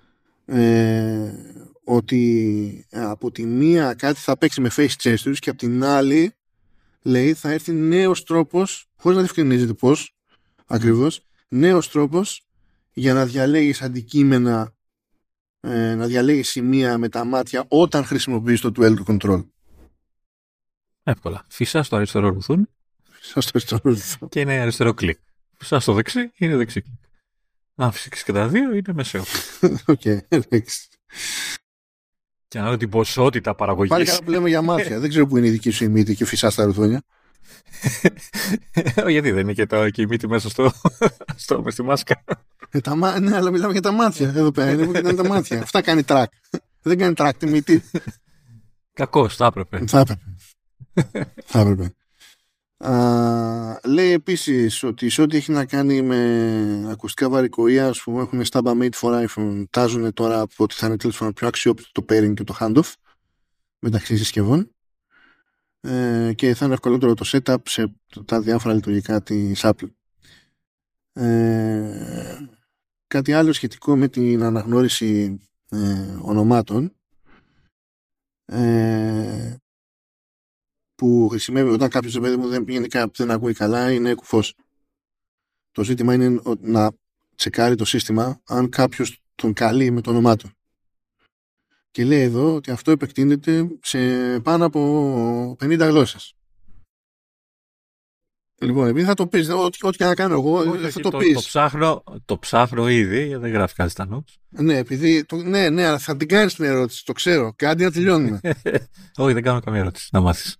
ότι από τη μία κάτι θα παίξει με face gestures και από την άλλη λέει θα έρθει νέος τρόπος, χωρίς να διευκρινίζεται πώς ακριβώς, νέος τρόπος για να διαλέγεις αντικείμενα, να διαλέγεις σημεία με τα μάτια όταν χρησιμοποιείς το dual control. Εύκολα. Φυσάς στο αριστερό ρουθούν και είναι αριστερό κλικ. Φυσάς στο δεξί, είναι δεξί κλικ. Αν φυσήξει και τα δύο, είναι μεσαίο. Οκ, εντάξει. Και να δω την ποσότητα παραγωγής. Πάλι καλά που λέμε για μάτια. Δεν ξέρω που είναι η δική σου η μύτη και φυσά στα ρουθούνια. Γιατί δεν είναι και η μύτη μέσα μες στη μάσκα. Ναι, αλλά μιλάμε για τα μάτια. Εδώ πέρα είναι που είναι τα μάτια. Αυτά κάνει τρακ. Δεν κάνει τρακ τη μύτη. Κακώς, θα έπρεπε. Θα έπρεπε. Λέει επίσης ότι σε ό,τι έχει να κάνει με ακουστικά βαρικοΐας που έχουν στάμπα made for iPhone, τάζουν τώρα ότι θα είναι τέλος πάντων πιο αξιόπιστο το pairing και το handoff μεταξύ συσκευών, και θα είναι ευκολότερο το setup σε τα διάφορα λειτουργικά της Apple. Κάτι άλλο σχετικό με την αναγνώριση ονομάτων, που χρησιμεύει όταν κάποιος παιδί μου δεν πηγαίνει κάπου, δεν ακούει καλά, είναι κουφός. Το ζήτημα είναι να τσεκάρει το σύστημα αν κάποιος τον καλεί με το όνομά του. Και λέει εδώ ότι αυτό επεκτείνεται σε πάνω από 50 γλώσσες. Λοιπόν, επειδή θα το πεις, ό,τι και να κάνω εγώ, θα το πεις. Το ψάχνω ήδη, δεν γράφει κάτι στα notes. Ναι, ναι, αλλά θα την κάνεις την ερώτηση, το ξέρω. Κάτι να τελειώνουμε. Όχι, δεν κάνω καμία ερώτηση, να μάθεις.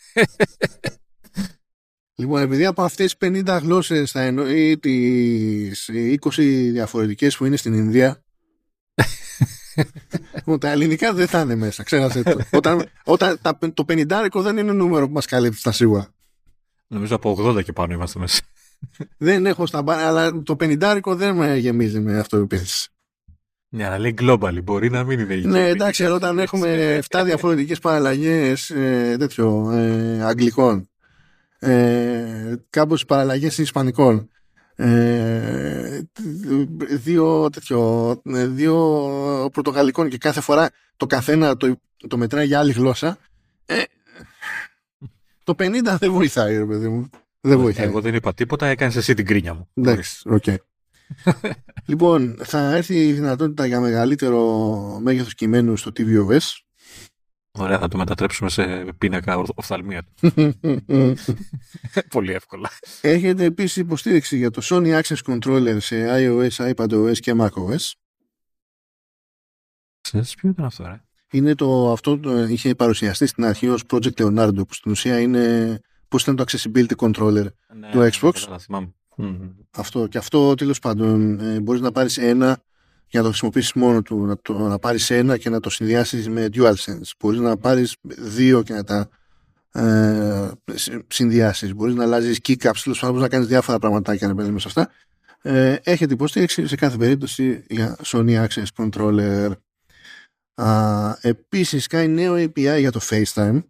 Λοιπόν, επειδή από αυτές τις 50 γλώσσες θα εννοεί τις 20 διαφορετικές που είναι στην Ινδία, τα ελληνικά δεν θα είναι μέσα, ξέρασε το. Όταν το 50 δεν είναι νούμερο που μας καλύπτει στα σίγουρα. Νομίζω από 80 και πάνω είμαστε μέσα. Δεν έχω στα μπάρα, αλλά το 50 δεν με γεμίζει με αυτοεπίθεση. Ναι, αλλά λέει global, μπορεί να μην είναι. Ναι, εντάξει, αλλά όταν έχουμε 7 διαφορετικές παραλλαγές αγγλικών, κάποιες παραλλαγές ισπανικών, δύο πορτογαλικών, και κάθε φορά το καθένα το μετράει για άλλη γλώσσα, το 50 δεν βοηθάει, ρε παιδί μου. Δεν βοηθάει. Εγώ δεν είπα τίποτα, έκανες εσύ την κρίνια μου. Εντάξει, οκ. Λοιπόν, θα έρθει η δυνατότητα για μεγαλύτερο μέγεθος κειμένου στο tvOS. Ωραία, θα το μετατρέψουμε σε πίνακα οφθαλμία. Πολύ εύκολα. Έχετε επίσης υποστήριξη για το Sony Access Controller σε iOS, iPadOS και macOS. Ποιο ήταν αυτό, ρε? Είναι αυτό είχε παρουσιαστεί στην αρχή ως Project Leonardo, που στην ουσία είναι πώς ήταν το Accessibility Controller του Xbox. Αυτό, και αυτό τέλος πάντων μπορείς να πάρεις ένα για να το χρησιμοποιήσεις μόνο του, να πάρεις ένα και να το συνδυάσεις με DualSense. Μπορείς να πάρεις δύο και να τα συνδυάσεις. Μπορείς να αλλάζεις keycaps, τέλος πάντων να κάνεις διάφορα πραγματάκια να παίρνεις μέσα αυτά. Έχετε υποστήριξη σε κάθε περίπτωση για Sony Access Controller. Επίσης κάνει νέο API για το FaceTime,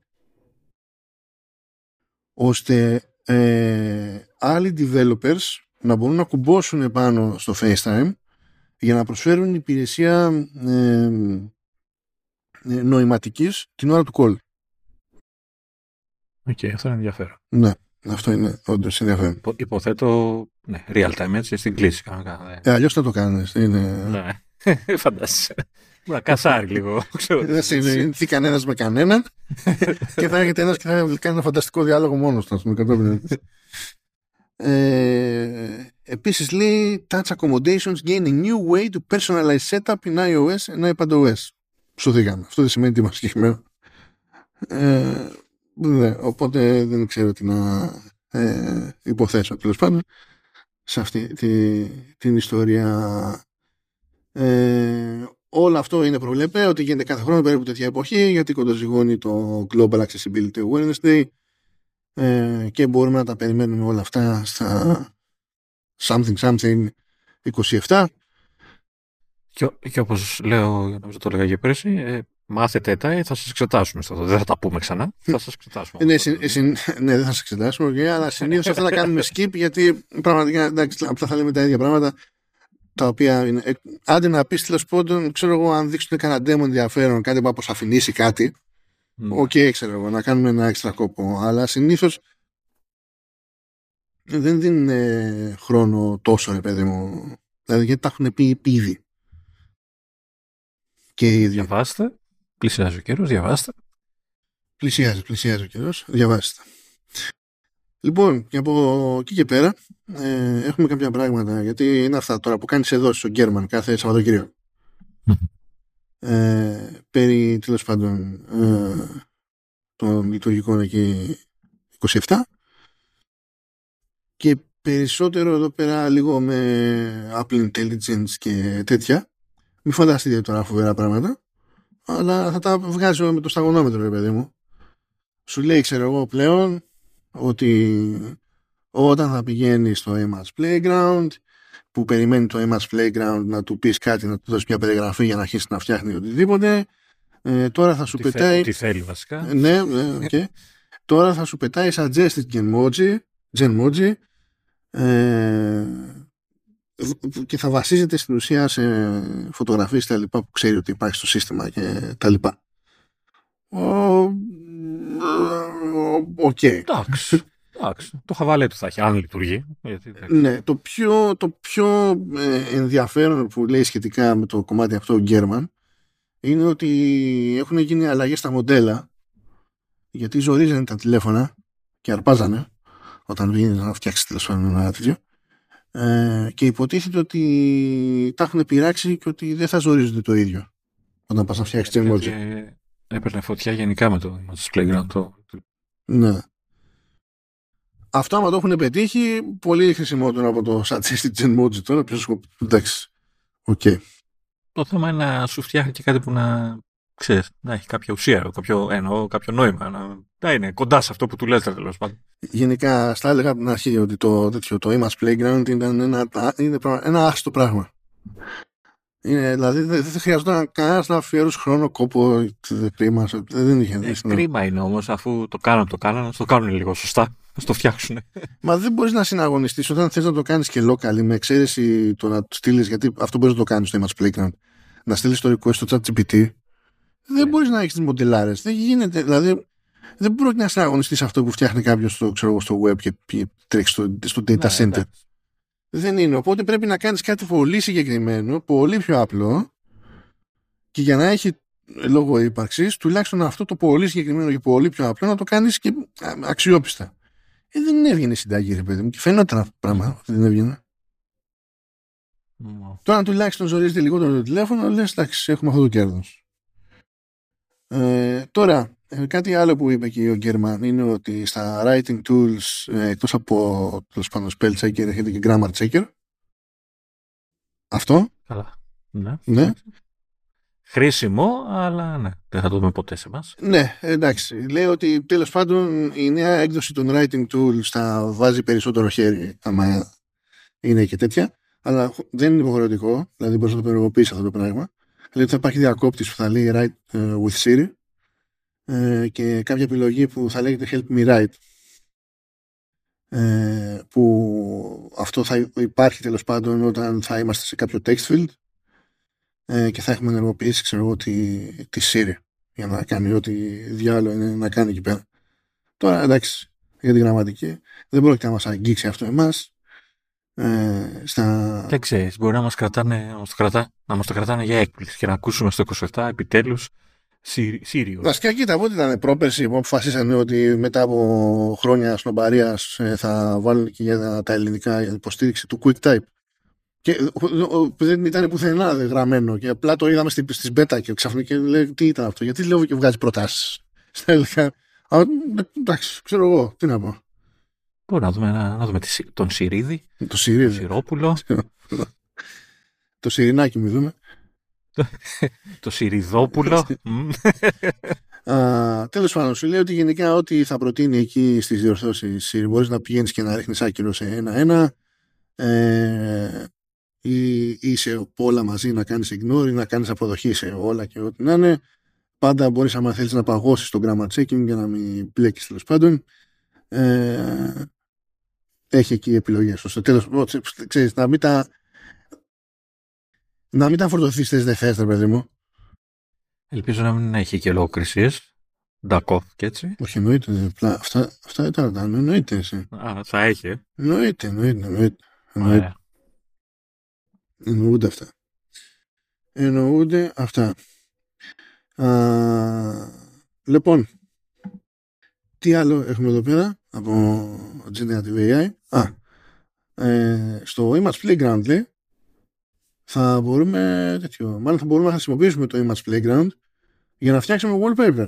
ώστε άλλοι developers να μπορούν να κουμπώσουν πάνω στο FaceTime για να προσφέρουν υπηρεσία νοηματικής την ώρα του call. Οκ, αυτό είναι ενδιαφέρον. Ναι, αυτό είναι όντως ενδιαφέρον. Υποθέτω, ναι, real time, έτσι, στην κλίση. Αλλιώς θα το κάνεις. Ναι, φαντάζεσαι. Να κασάρει λίγο. Δεν συνεννοηθεί κανένας με κανέναν και θα έρχεται ένας και θα κάνει ένα φανταστικό διάλογο μόνος του. Επίσης λέει Touch Accommodations gain a new way to personalize setup in iOS and iPadOS. Ψωθήκαμε. Αυτό δεν σημαίνει τίποτα συγκεκριμένο. Οπότε δεν ξέρω τι να υποθέσω τέλος πάντων σε αυτή την ιστορία. Όλο αυτό είναι προβλέπε ότι γίνεται κάθε χρόνο περίπου τέτοια εποχή, γιατί κοντοζυγώνει το Global Accessibility Awareness Day, και μπορούμε να τα περιμένουμε όλα αυτά στα something 27. Και όπως λέω, νομίζω το έλεγα και πέρυσι, μάθετε τα, θα σας εξετάσουμε στο. Δεν θα τα πούμε ξανά, θα σας εξετάσουμε. Ναι, δεν θα σας εξετάσουμε, αλλά συνήθως αυτά θα κάνουμε skip, γιατί πραγματικά εντάξει, απλά θα λέμε τα ίδια πράγματα, τα οποία είναι. Άντε να πεις τέλος πάντων, ξέρω εγώ, αν δείξουν κανένα demo ενδιαφέρον, κάτι που αποσαφηνίσει κάτι, ξέρω εγώ, να κάνουμε ένα έξτρα κόπο. Αλλά συνήθως δεν δίνουν χρόνο τόσο, ρε παιδί μου. Δηλαδή, γιατί τα έχουν πει ήδη. Και διαβάστε. Πλησιάζει ο καιρός, διαβάστε. Πλησιάζει ο καιρός, διαβάστε. Λοιπόν, και από εκεί και πέρα έχουμε κάποια πράγματα, γιατί είναι αυτά τώρα που κάνεις εδώ στο Γκέρμαν κάθε Σαββατοκύριακο. Περί τέλος πάντων των λειτουργικών εκεί 27 και περισσότερο εδώ πέρα λίγο με Apple Intelligence και τέτοια. Μην φανταστείτε τώρα φοβερά πράγματα, αλλά θα τα βγάζω με το σταγονόμετρο, ρε παιδί μου. Σου λέει, ξέρω εγώ πλέον, ότι όταν θα πηγαίνει στο Image Playground, που περιμένει το Image Playground να του πεις κάτι, να του δώσει μια περιγραφή για να αρχίσει να φτιάχνει οτιδήποτε, τώρα θα σου πετάει... Τι θέλει βασικά. Ναι, okay. Τώρα θα σου πετάει suggested Genmoji, και θα βασίζεται στην ουσία σε φωτογραφίες τα λοιπά που ξέρει ότι υπάρχει στο σύστημα και τα λοιπά. Οκ. Εντάξει. Το χαβαλέ θα έχει, αν λειτουργεί. Ναι, το πιο ενδιαφέρον που λέει σχετικά με το κομμάτι αυτό ο Γκέρμαν είναι ότι έχουν γίνει αλλαγές στα μοντέλα, γιατί ζορίζανε τα τηλέφωνα και αρπάζανε όταν βγαίνει να φτιάξει τηλέφωνο ένα τέτοιο, και υποτίθεται ότι τα έχουν πειράξει και ότι δεν θα ζορίζονται το ίδιο όταν πας να φτιάξεις emoji. Έπαιρνε φωτιά γενικά με το Playground. Ναι. Αυτό άμα το έχουν πετύχει, πολύ χρησιμότερο από το suggested Genmoji τώρα. Εντάξει. Okay. Το θέμα είναι να σου φτιάχνει και κάτι που να ξέρεις, να έχει κάποια ουσία, κάποιο νόημα. Να είναι κοντά σε αυτό που του λες, τέλος πάντων. Γενικά, στα έλεγα από την αρχή ότι το Image Playground είναι ένα άστο πράγμα. Δηλαδή δεν χρειαζόταν κανένας να αφιέρωσε χρόνο, κόπο, κρίμα. Δεν είχε. Κρίμα είναι όμως, αφού το κάνανε, το κάνουν λίγο σωστά. Να το φτιάξουν. Μα δεν μπορείς να συναγωνιστείς όταν θες να το κάνεις και local, με εξαίρεση το να το στείλεις, γιατί αυτό μπορείς να το κάνεις στο Image Playground. Να στείλεις το request στο ChatGPT. Δεν μπορείς να έχεις τις μοντελάρες. Δεν γίνεται. Δηλαδή, δεν μπορεί να συναγωνιστείς αυτό που φτιάχνει κάποιος στο web και τρέχει στο data center. Δεν είναι. Οπότε πρέπει να κάνεις κάτι πολύ συγκεκριμένο, πολύ πιο απλό, και για να έχει λόγο ύπαρξης, τουλάχιστον αυτό το πολύ συγκεκριμένο και πολύ πιο απλό να το κάνεις και αξιόπιστα. Δεν έβγαινε συνταγή, ρε παιδί μου, και φαινόταν αυτό το πράγμα ότι δεν έβγαινε. Τώρα τουλάχιστον ζορίζεται λιγότερο το τηλέφωνο, λες, εντάξει, έχουμε αυτό το κέρδος. Τώρα, κάτι άλλο που είπε και ο Γκέρμαν είναι ότι στα writing tools, εκτός από τέλος πάντων spell checker, έρχεται και grammar checker. Αυτό. Καλά. Ναι. Ναι. Χρήσιμο, αλλά ναι, δεν θα το δούμε ποτέ σε εμάς. Ναι, εντάξει. Λέει ότι τέλος πάντων η νέα έκδοση των writing tools θα βάζει περισσότερο χέρι, άμα είναι και τέτοια, αλλά δεν είναι υποχρεωτικό, δηλαδή μπορείς να το περιεργοποιήσεις αυτό το πράγμα. Δηλαδή θα υπάρχει διακόπτης που θα λέει write with Siri, και κάποια επιλογή που θα λέγεται help me write, που αυτό θα υπάρχει τέλος πάντων όταν θα είμαστε σε κάποιο text field, και θα έχουμε ενεργοποιήσει, ξέρω εγώ, τη Siri για να κάνει ό,τι διάλογο είναι να κάνει εκεί πέρα. Τώρα, εντάξει, για την γραμματική δεν πρόκειται να μας αγγίξει αυτό εμάς. Δεν ξέρεις, μπορεί να μας το κρατάνε για έκπληξη και να ακούσουμε στο 27 επιτέλους Sirius. Βασικά, κοίτα, πότε ήταν πρόπερση που αποφασίσανε ότι μετά από χρόνια σνομπαρίας θα βάλουν και για τα ελληνικά υποστήριξη του QuickType. Και δεν ήταν πουθενά γραμμένο και απλά το είδαμε στις beta και ξαφνικά λέει τι ήταν αυτό, γιατί λέω και βγάζει προτάσεις στα ελληνικά. Εντάξει, ξέρω εγώ, τι να πω. Μπορεί να δούμε τον Συρίδη, το Σιρόπουλο. Το Σιρινάκι μου δούμε. Το Σιριδόπουλο. Τέλος πάντων, σου λέει ότι γενικά ό,τι θα προτείνει εκεί στις διορθώσεις μπορείς να πηγαίνεις και να ρίχνεις άκυρο σε ένα-ένα, ή σε όλα μαζί να κάνεις ignore ή να κάνεις αποδοχή σε όλα και ό,τι να είναι. Πάντα μπορείς, άμα θέλεις, να παγώσεις το grammar checking για να μην μπλέκεις, τέλος πάντων. Έχει εκεί επιλογές. Στο τέλος, ξέρεις, να μην τα φορτωθείς θες δεν θες, παιδί μου. Ελπίζω να μην έχει και λογοκρισίες. Ντακόφ και έτσι. Όχι, εννοείται. Αυτά ήταν, εννοείται εσύ. Θα έχει. Εννοείται. Εννοούνται αυτά. Λοιπόν, Τι άλλο έχουμε εδώ πέρα από Generative AI? Στο Image Playground, λέει, θα μπορούμε μάλλον θα μπορούμε να χρησιμοποιήσουμε το Image Playground για να φτιάξουμε wallpaper.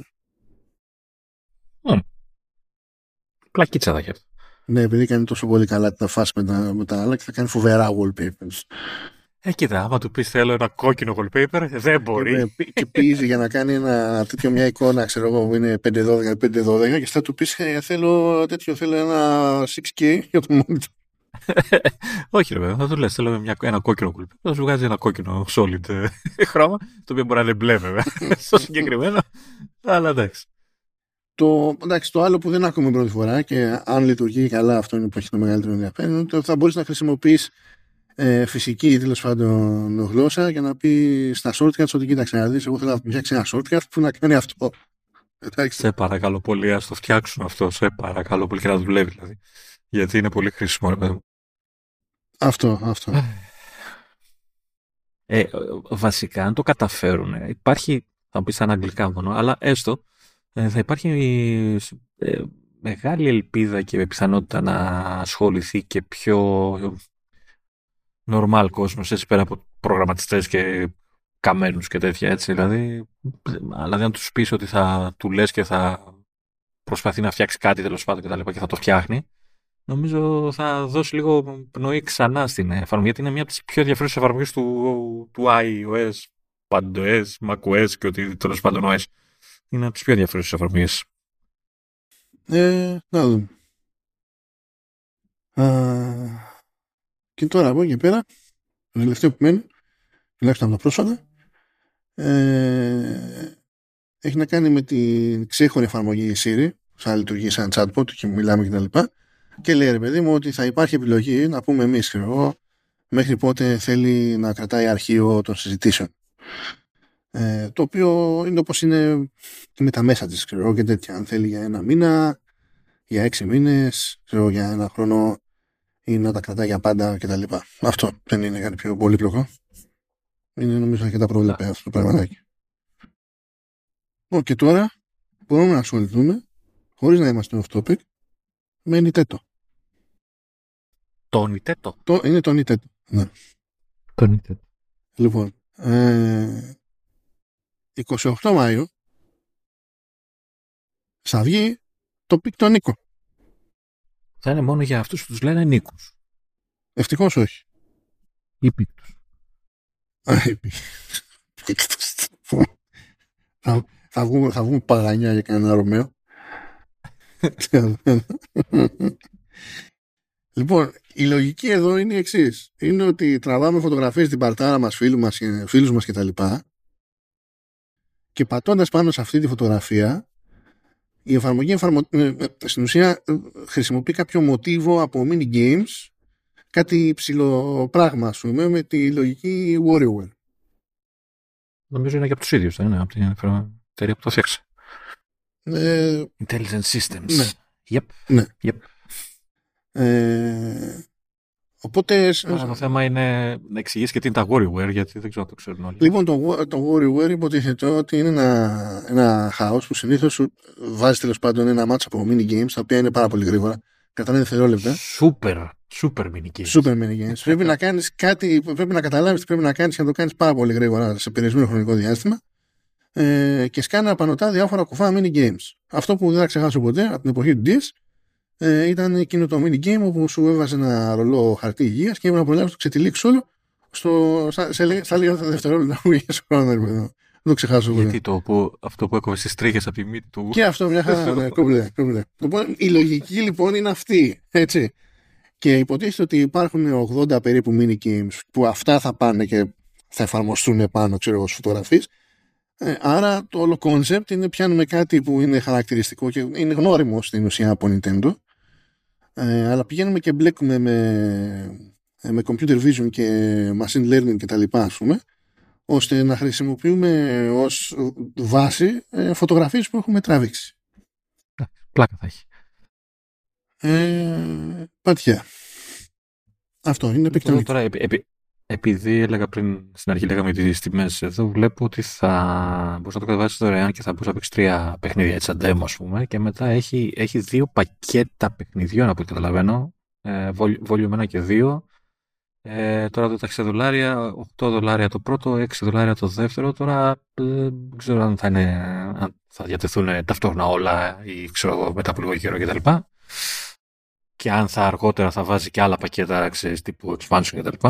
Πλακίτσα θα έχει αυτό. Ναι, επειδή κάνει τόσο πολύ καλά τα φάση με τα άλλα και θα κάνει φοβερά wallpapers. Κοίτα, άμα του πεις θέλω ένα κόκκινο wallpaper, δεν μπορεί. Και πίζει για να κάνει μια εικόνα, ξέρω εγώ, που είναι 512 και θα του πεις θέλω ένα 6K για το monitor. Όχι, ρε βέβαια, θα του λες θέλω ένα κόκκινο wallpaper. Θα σου βγάζει ένα κόκκινο solid χρώμα, το οποίο μπορεί να είναι μπλε βέβαια, στο συγκεκριμένο. Αλλά εντάξει. Το άλλο που δεν ακούμε πρώτη φορά και αν λειτουργεί καλά, αυτό είναι που έχει το μεγαλύτερο ενδιαφέρον, ότι θα μπορείς να χρησιμοποιείς φυσική ή τέλος πάντων γλώσσα για να πει στα shortcuts ότι κοίταξε να δεις, εγώ θέλω να φτιάξει ένα shortcut που να κάνει αυτό. Εντάξει. Σε παρακαλώ πολύ, ας το φτιάξουν αυτό. Σε παρακαλώ πολύ και να δουλεύει δηλαδή. Γιατί είναι πολύ χρήσιμο, ρε παιδί μου. Αυτό. Βασικά, αν το καταφέρουν, υπάρχει, θα μου πεις σαν αγγλικά μόνο, αλλά έστω, θα υπάρχει μεγάλη ελπίδα και πιθανότητα να ασχοληθεί και πιο normal κόσμος, έτσι πέρα από προγραμματιστές και καμένους και τέτοια, έτσι, δηλαδή αν τους πεις ότι θα του λες και θα προσπαθεί να φτιάξει κάτι τέλος πάντων και τα λοιπά και θα το φτιάχνει, νομίζω θα δώσει λίγο πνοή ξανά στην εφαρμογή, γιατί είναι μια από τις πιο ενδιαφέρουσες εφαρμογές του iOS, PadOS, macOS και ότι τέλος πάντων OS. Είναι από τις πιο ενδιαφέρουσες εφαρμογές. Να δούμε. Και τώρα από εκεί και πέρα, το τελευταίο που μένει, τουλάχιστον από τα πρόσφατα, έχει να κάνει με την ξέχωρη εφαρμογή Siri, θα λειτουργεί σαν chatbot και μιλάμε κτλ. Και λέει, ρε παιδί μου, ότι θα υπάρχει επιλογή να πούμε εμείς, μέχρι πότε θέλει να κρατάει αρχείο των συζητήσεων. Το οποίο είναι όπως είναι και με τα μέσα της, και τέτοια. Αν θέλει για 1 μήνα, για 6 μήνες, για 1 χρόνο ή να τα κρατάει για πάντα κτλ. Αυτό δεν είναι κάτι πιο πολύπλοκο. Είναι νομίζω αρκετά προβλεπέ αυτό το πραγματάκι. Και τώρα μπορούμε να ασχοληθούμε, χωρίς να είμαστε off topic, με Niteto. Το Niteto. Είναι το Niteto. Ναι. Το Niteto. Λοιπόν, 28 Μάιου θα βγει το Picto Nico. Θα είναι μόνο για αυτούς που τους λένε Νίκους. Ευτυχώς όχι. Ή Πίκτους. Θα βγούμε παγανιά για κανένα Ρωμαίο. Λοιπόν, η λογική εδώ είναι η εξής. Είναι ότι τραβάμε φωτογραφίες στην παρτάρα μας, φίλους μας κτλ. Και πατώντας πάνω σε αυτή τη φωτογραφία, η εφαρμογή στην ουσία χρησιμοποιεί κάποιο μοτίβο από mini games, κάτι ψηλό πράγμα, ας πούμε, με τη λογική WarioWare. Νομίζω είναι και από τους ίδιους, δεν είναι από την εταιρεία που το φτιάξε. Intelligent Systems. Ναι. Yep. Ναι. Yep. Οπότε. Το θέμα είναι να εξηγήσει και τι είναι τα WarioWare, γιατί δεν ξέρω αν το ξέρουν όλοι. Λοιπόν, το WarioWare υποτίθεται ότι είναι ένα house που συνήθως βάζει τέλος πάντων ένα μάτσο από mini games, τα οποία είναι πάρα πολύ γρήγορα. Κρατάνε δευτερόλεπτα. Super mini games. Super mini games. Πρέπει να κάνεις κάτι, πρέπει να καταλάβεις τι πρέπει να κάνεις και να το κάνεις πάρα πολύ γρήγορα σε περιορισμένο χρονικό διάστημα. Και σκάνε απανωτά διάφορα κουφά mini games. Αυτό που δεν θα ξεχάσω ποτέ από την εποχή του DS ήταν εκείνο το mini game όπου σου έβαζε ένα ρολό χαρτί υγείας και έπρεπε να προλάβεις το ξετυλίξεις όλο στα λίγα δευτερόλεπτα που είχες χρόνο. Δεν το ξεχάσω. Γιατί αυτό που έκοβε στις τρίχες από τη μύτη του. Και αυτό μια χαρά. Ναι, κομπλέ. Η λογική λοιπόν είναι αυτή. Έτσι. Και υποτίθεται ότι υπάρχουν 80 περίπου mini games που αυτά θα πάνε και θα εφαρμοστούν πάνω, ξέρω εγώ, στις φωτογραφίες. Άρα το όλο concept είναι πιάνουμε κάτι που είναι χαρακτηριστικό και είναι γνώριμο στην ουσία από Nintendo, αλλά πηγαίνουμε και μπλέκουμε με computer vision και machine learning και τα λοιπά, ας πούμε, ώστε να χρησιμοποιούμε ως βάση φωτογραφίες που έχουμε τραβήξει. Πλάκα θα έχει. Πατιά. Αυτό είναι επεκτονικό. Τώρα, επειδή έλεγα πριν, στην αρχή λέγαμε για τις τιμές, εδώ βλέπω ότι θα μπορείς να το κατεβάσεις δωρεάν και θα μπορείς να παίξεις 3 παιχνίδια έτσι σαν demo, ας πούμε, και μετά έχει 2 πακέτα παιχνιδιών από ό,τι καταλαβαίνω, volume 1 και 2. Τώρα το $6, $8 το πρώτο, $6 το δεύτερο. Τώρα δεν ξέρω αν αν θα διατεθούν ταυτόχρονα όλα ή ξέρω εγώ μετά από λίγο καιρό κτλ. Και αν θα αργότερα θα βάζει και άλλα πακέτα, ξέρεις, τύπου expansion κτλ.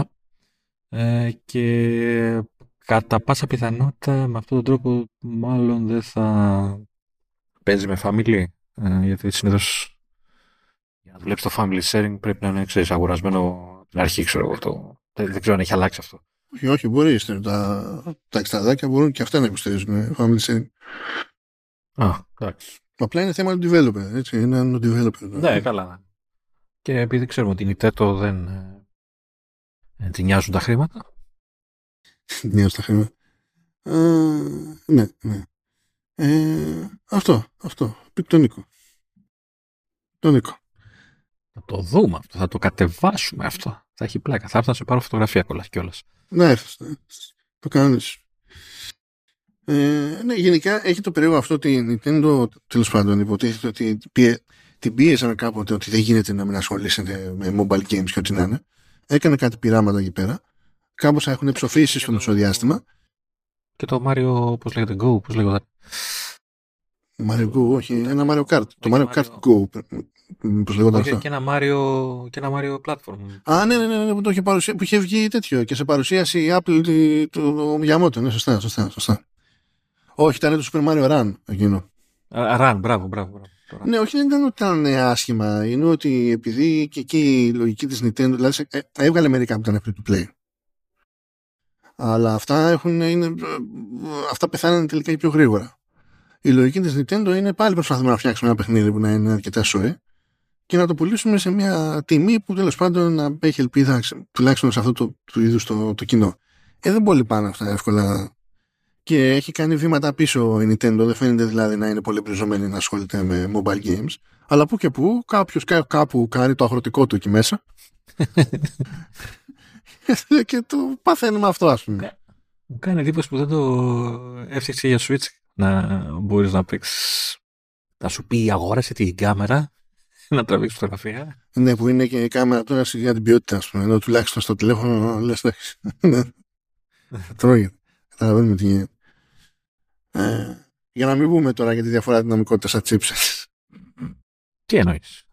Και κατά πάσα πιθανότητα με αυτόν τον τρόπο μάλλον δεν θα παίζει με family, γιατί συνήθως για να δουλέψει το family sharing πρέπει να είναι, ξέρεις, αγορασμένο την αρχή, ξέρω εγώ. Δεν ξέρω αν έχει αλλάξει αυτό. Όχι, όχι, μπορεί. Τα εξτραδάκια μπορούν και αυτά να υποστηρίζουν family sharing. Εντάξει. Απλά είναι θέμα του developer, έτσι. Είναι ένα developer. Ναι, καλά. Και επειδή ξέρουμε ότι η Nintendo δεν τη νοιάζουν τα χρήματα. Νοιάζουν τα χρήματα. Ναι, ναι. Αυτό. Πει τον Νίκο. Θα το δούμε αυτό, θα το κατεβάσουμε αυτό. Θα έχει πλάκα. Θα έρθω να σε πάρω φωτογραφία κιόλας. Ναι, το κάνεις. Ναι, γενικά έχει το περίεργο αυτό ότι η Nintendo, τέλος πάντων, υποτίθεται ότι την πίεσαν κάποτε ότι δεν γίνεται να μην ασχολήσετε με mobile games και ό,τι να είναι. Έκανε κάτι πειράματα εκεί πέρα. Κάπως έχουν ψοφήσει στο μεσοδιάστημα. Και το Mario, πώς λέγεται, Go, πώς λέγεται. Mario Go, όχι, ένα Mario Kart. Το Mario Kart Go, πώς λέγονταν αυτό. Και ένα Mario Platform. Ναι, που είχε βγει τέτοιο και σε παρουσίαση η Apple του Miyamoto. Ναι, σωστά. Όχι, ήταν το Super Mario Run εκείνο. Run, μπράβο. Ναι, όχι, δεν ήταν ότι ήταν άσχημα. Είναι ότι επειδή και εκεί η λογική της Nintendo, δηλαδή έβγαλε μερικά που ήταν free to play. Αλλά αυτά πεθάνανε τελικά και πιο γρήγορα. Η λογική της Nintendo είναι πάλι προσπαθούμε να φτιάξουμε ένα παιχνίδι που να είναι αρκετά σοέ και να το πουλήσουμε σε μια τιμή που τέλος πάντων να έχει ελπίδα τουλάχιστον σε αυτό του είδους το κοινό. Δεν μπορεί πάνω αυτά εύκολα. Και έχει κάνει βήματα πίσω η Nintendo, δεν φαίνεται δηλαδή να είναι πολύ μπριζωμένη να ασχολείται με mobile games. Αλλά που και που κάποιος κάπου κάνει το αγροτικό του εκεί μέσα και το παθαίνουμε αυτό, ας πούμε. Μου κάνει εντύπωση που δεν το έφτιαξε για Switch να μπορείς να παίξεις. Θα σου πει αγόρασε την κάμερα να τραβήξει φωτογραφία. Ναι, που είναι και η κάμερα τώρα για την ποιότητα, ας πούμε. Ενώ τουλάχιστον στο τηλέφωνο λες εντάξει. Τρώγεται. Καταλαβαίνουμε τι γίνεται. Για να μην πούμε τώρα για τη διαφορά δυναμικότητα στα chipsets. Τι εννοείς?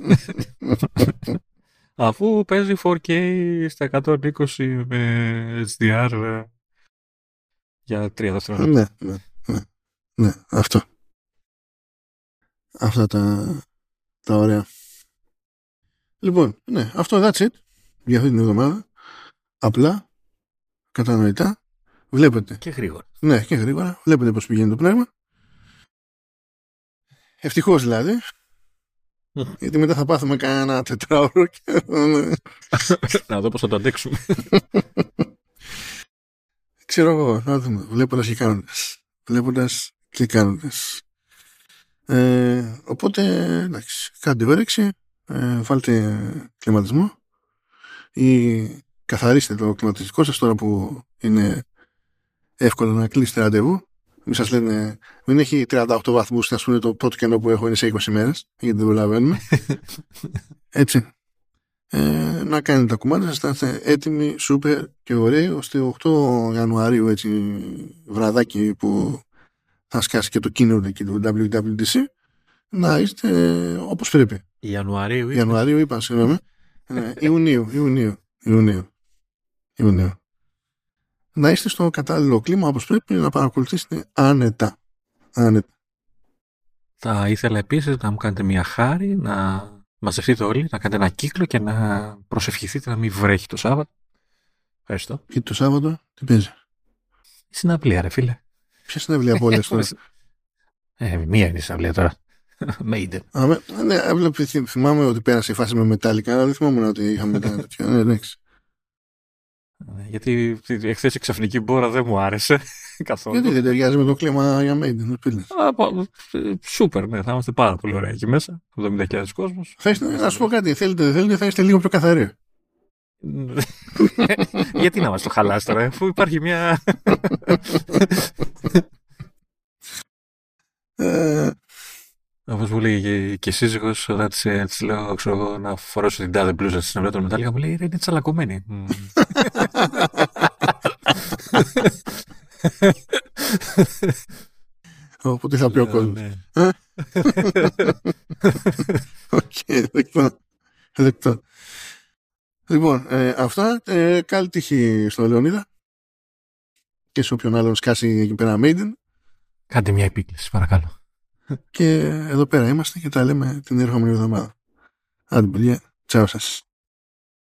Αφού παίζει 4K στα 120 με HDR για 3 δευτερόλεπτα. Ναι, αυτό. Αυτά τα ωραία. Λοιπόν, ναι, αυτό that's it για αυτή την εβδομάδα. Απλά, κατανοητά, βλέπετε. Και γρήγορα. Ναι, και γρήγορα. Βλέπετε πώς πηγαίνει το πράγμα. Ευτυχώς δηλαδή. Γιατί μετά θα πάθουμε κανένα τετράωρο και... Να δω πώς θα το αντέξουμε. Ξέρω εγώ, να δούμε. Βλέποντας και κάνοντας. Οπότε, εντάξει, κάντε βέρεξη, βάλτε κλιματισμό ή καθαρίστε το κλιματιστικό σας τώρα που είναι εύκολο να κλείσετε ραντεβού. Μην σας λένε, μην έχει 38 βαθμούς, ας πούμε το πρώτο κενό που έχω είναι σε 20 μέρες, γιατί δεν προλαβαίνουμε. Έτσι. Να κάνετε τα κουμάντα σας, να είστε έτοιμοι, σούπερ και ωραίοι, ώστε 8 Ιανουαρίου, έτσι, βραδάκι που θα σκάσει και το keynote εκεί του WWDC, να είστε όπως πρέπει. Ιανουαρίου είπα, συγγνώμη. Ιουνίου. Να είστε στο κατάλληλο κλίμα όπως πρέπει, να παρακολουθήσετε άνετα. Θα ήθελα επίσης να μου κάνετε μια χάρη, να μαζευτείτε όλοι, να κάνετε ένα κύκλο και να προσευχηθείτε να μην βρέχει το Σάββατο. Ευχαριστώ. Και το Σάββατο τι παίζει? Συναυλία, ρε φίλε. Ποια συναυλία από όλες τώρα? Μία είναι η συναυλία τώρα. Maiden. Ναι, θυμάμαι ότι πέρασε η φάση με Metallica, αλλά δεν θυμάμαι ότι είχαμε τέτοια. Εντάξει. Γιατί εχθές η ξαφνική μπόρα δεν μου άρεσε καθόλου. Γιατί δεν ταιριάζει με το κλίμα για Maiden? Σούπερ, ναι, θα είμαστε πάρα πολύ ωραία εκεί μέσα. 70.000 κόσμος. Να σου πω κάτι, θέλετε, θα είστε λίγο πιο καθαροί. Γιατί να μας το χαλάς τώρα, αφού υπάρχει μια... Όπως μου λέει και η σύζυγος, όταν της λέω ξέρω, να φορώσω την τάδε μπλούζα στην ευρώ των Μετάλλικα, μου λέει είναι τσαλακωμένη. Οπότε θα πει ο κόσμος. Οκ, δεκτό. Λοιπόν, αυτά. Καλή τύχη στο Λεωνίδα και σε όποιον άλλον σκάσει εκεί πέρα Maiden. Κάντε μια επίκληση, παρακαλώ. Και εδώ πέρα είμαστε και τα λέμε την ερχόμενη εβδομάδα. Άντε παιδιά, τσάου σας.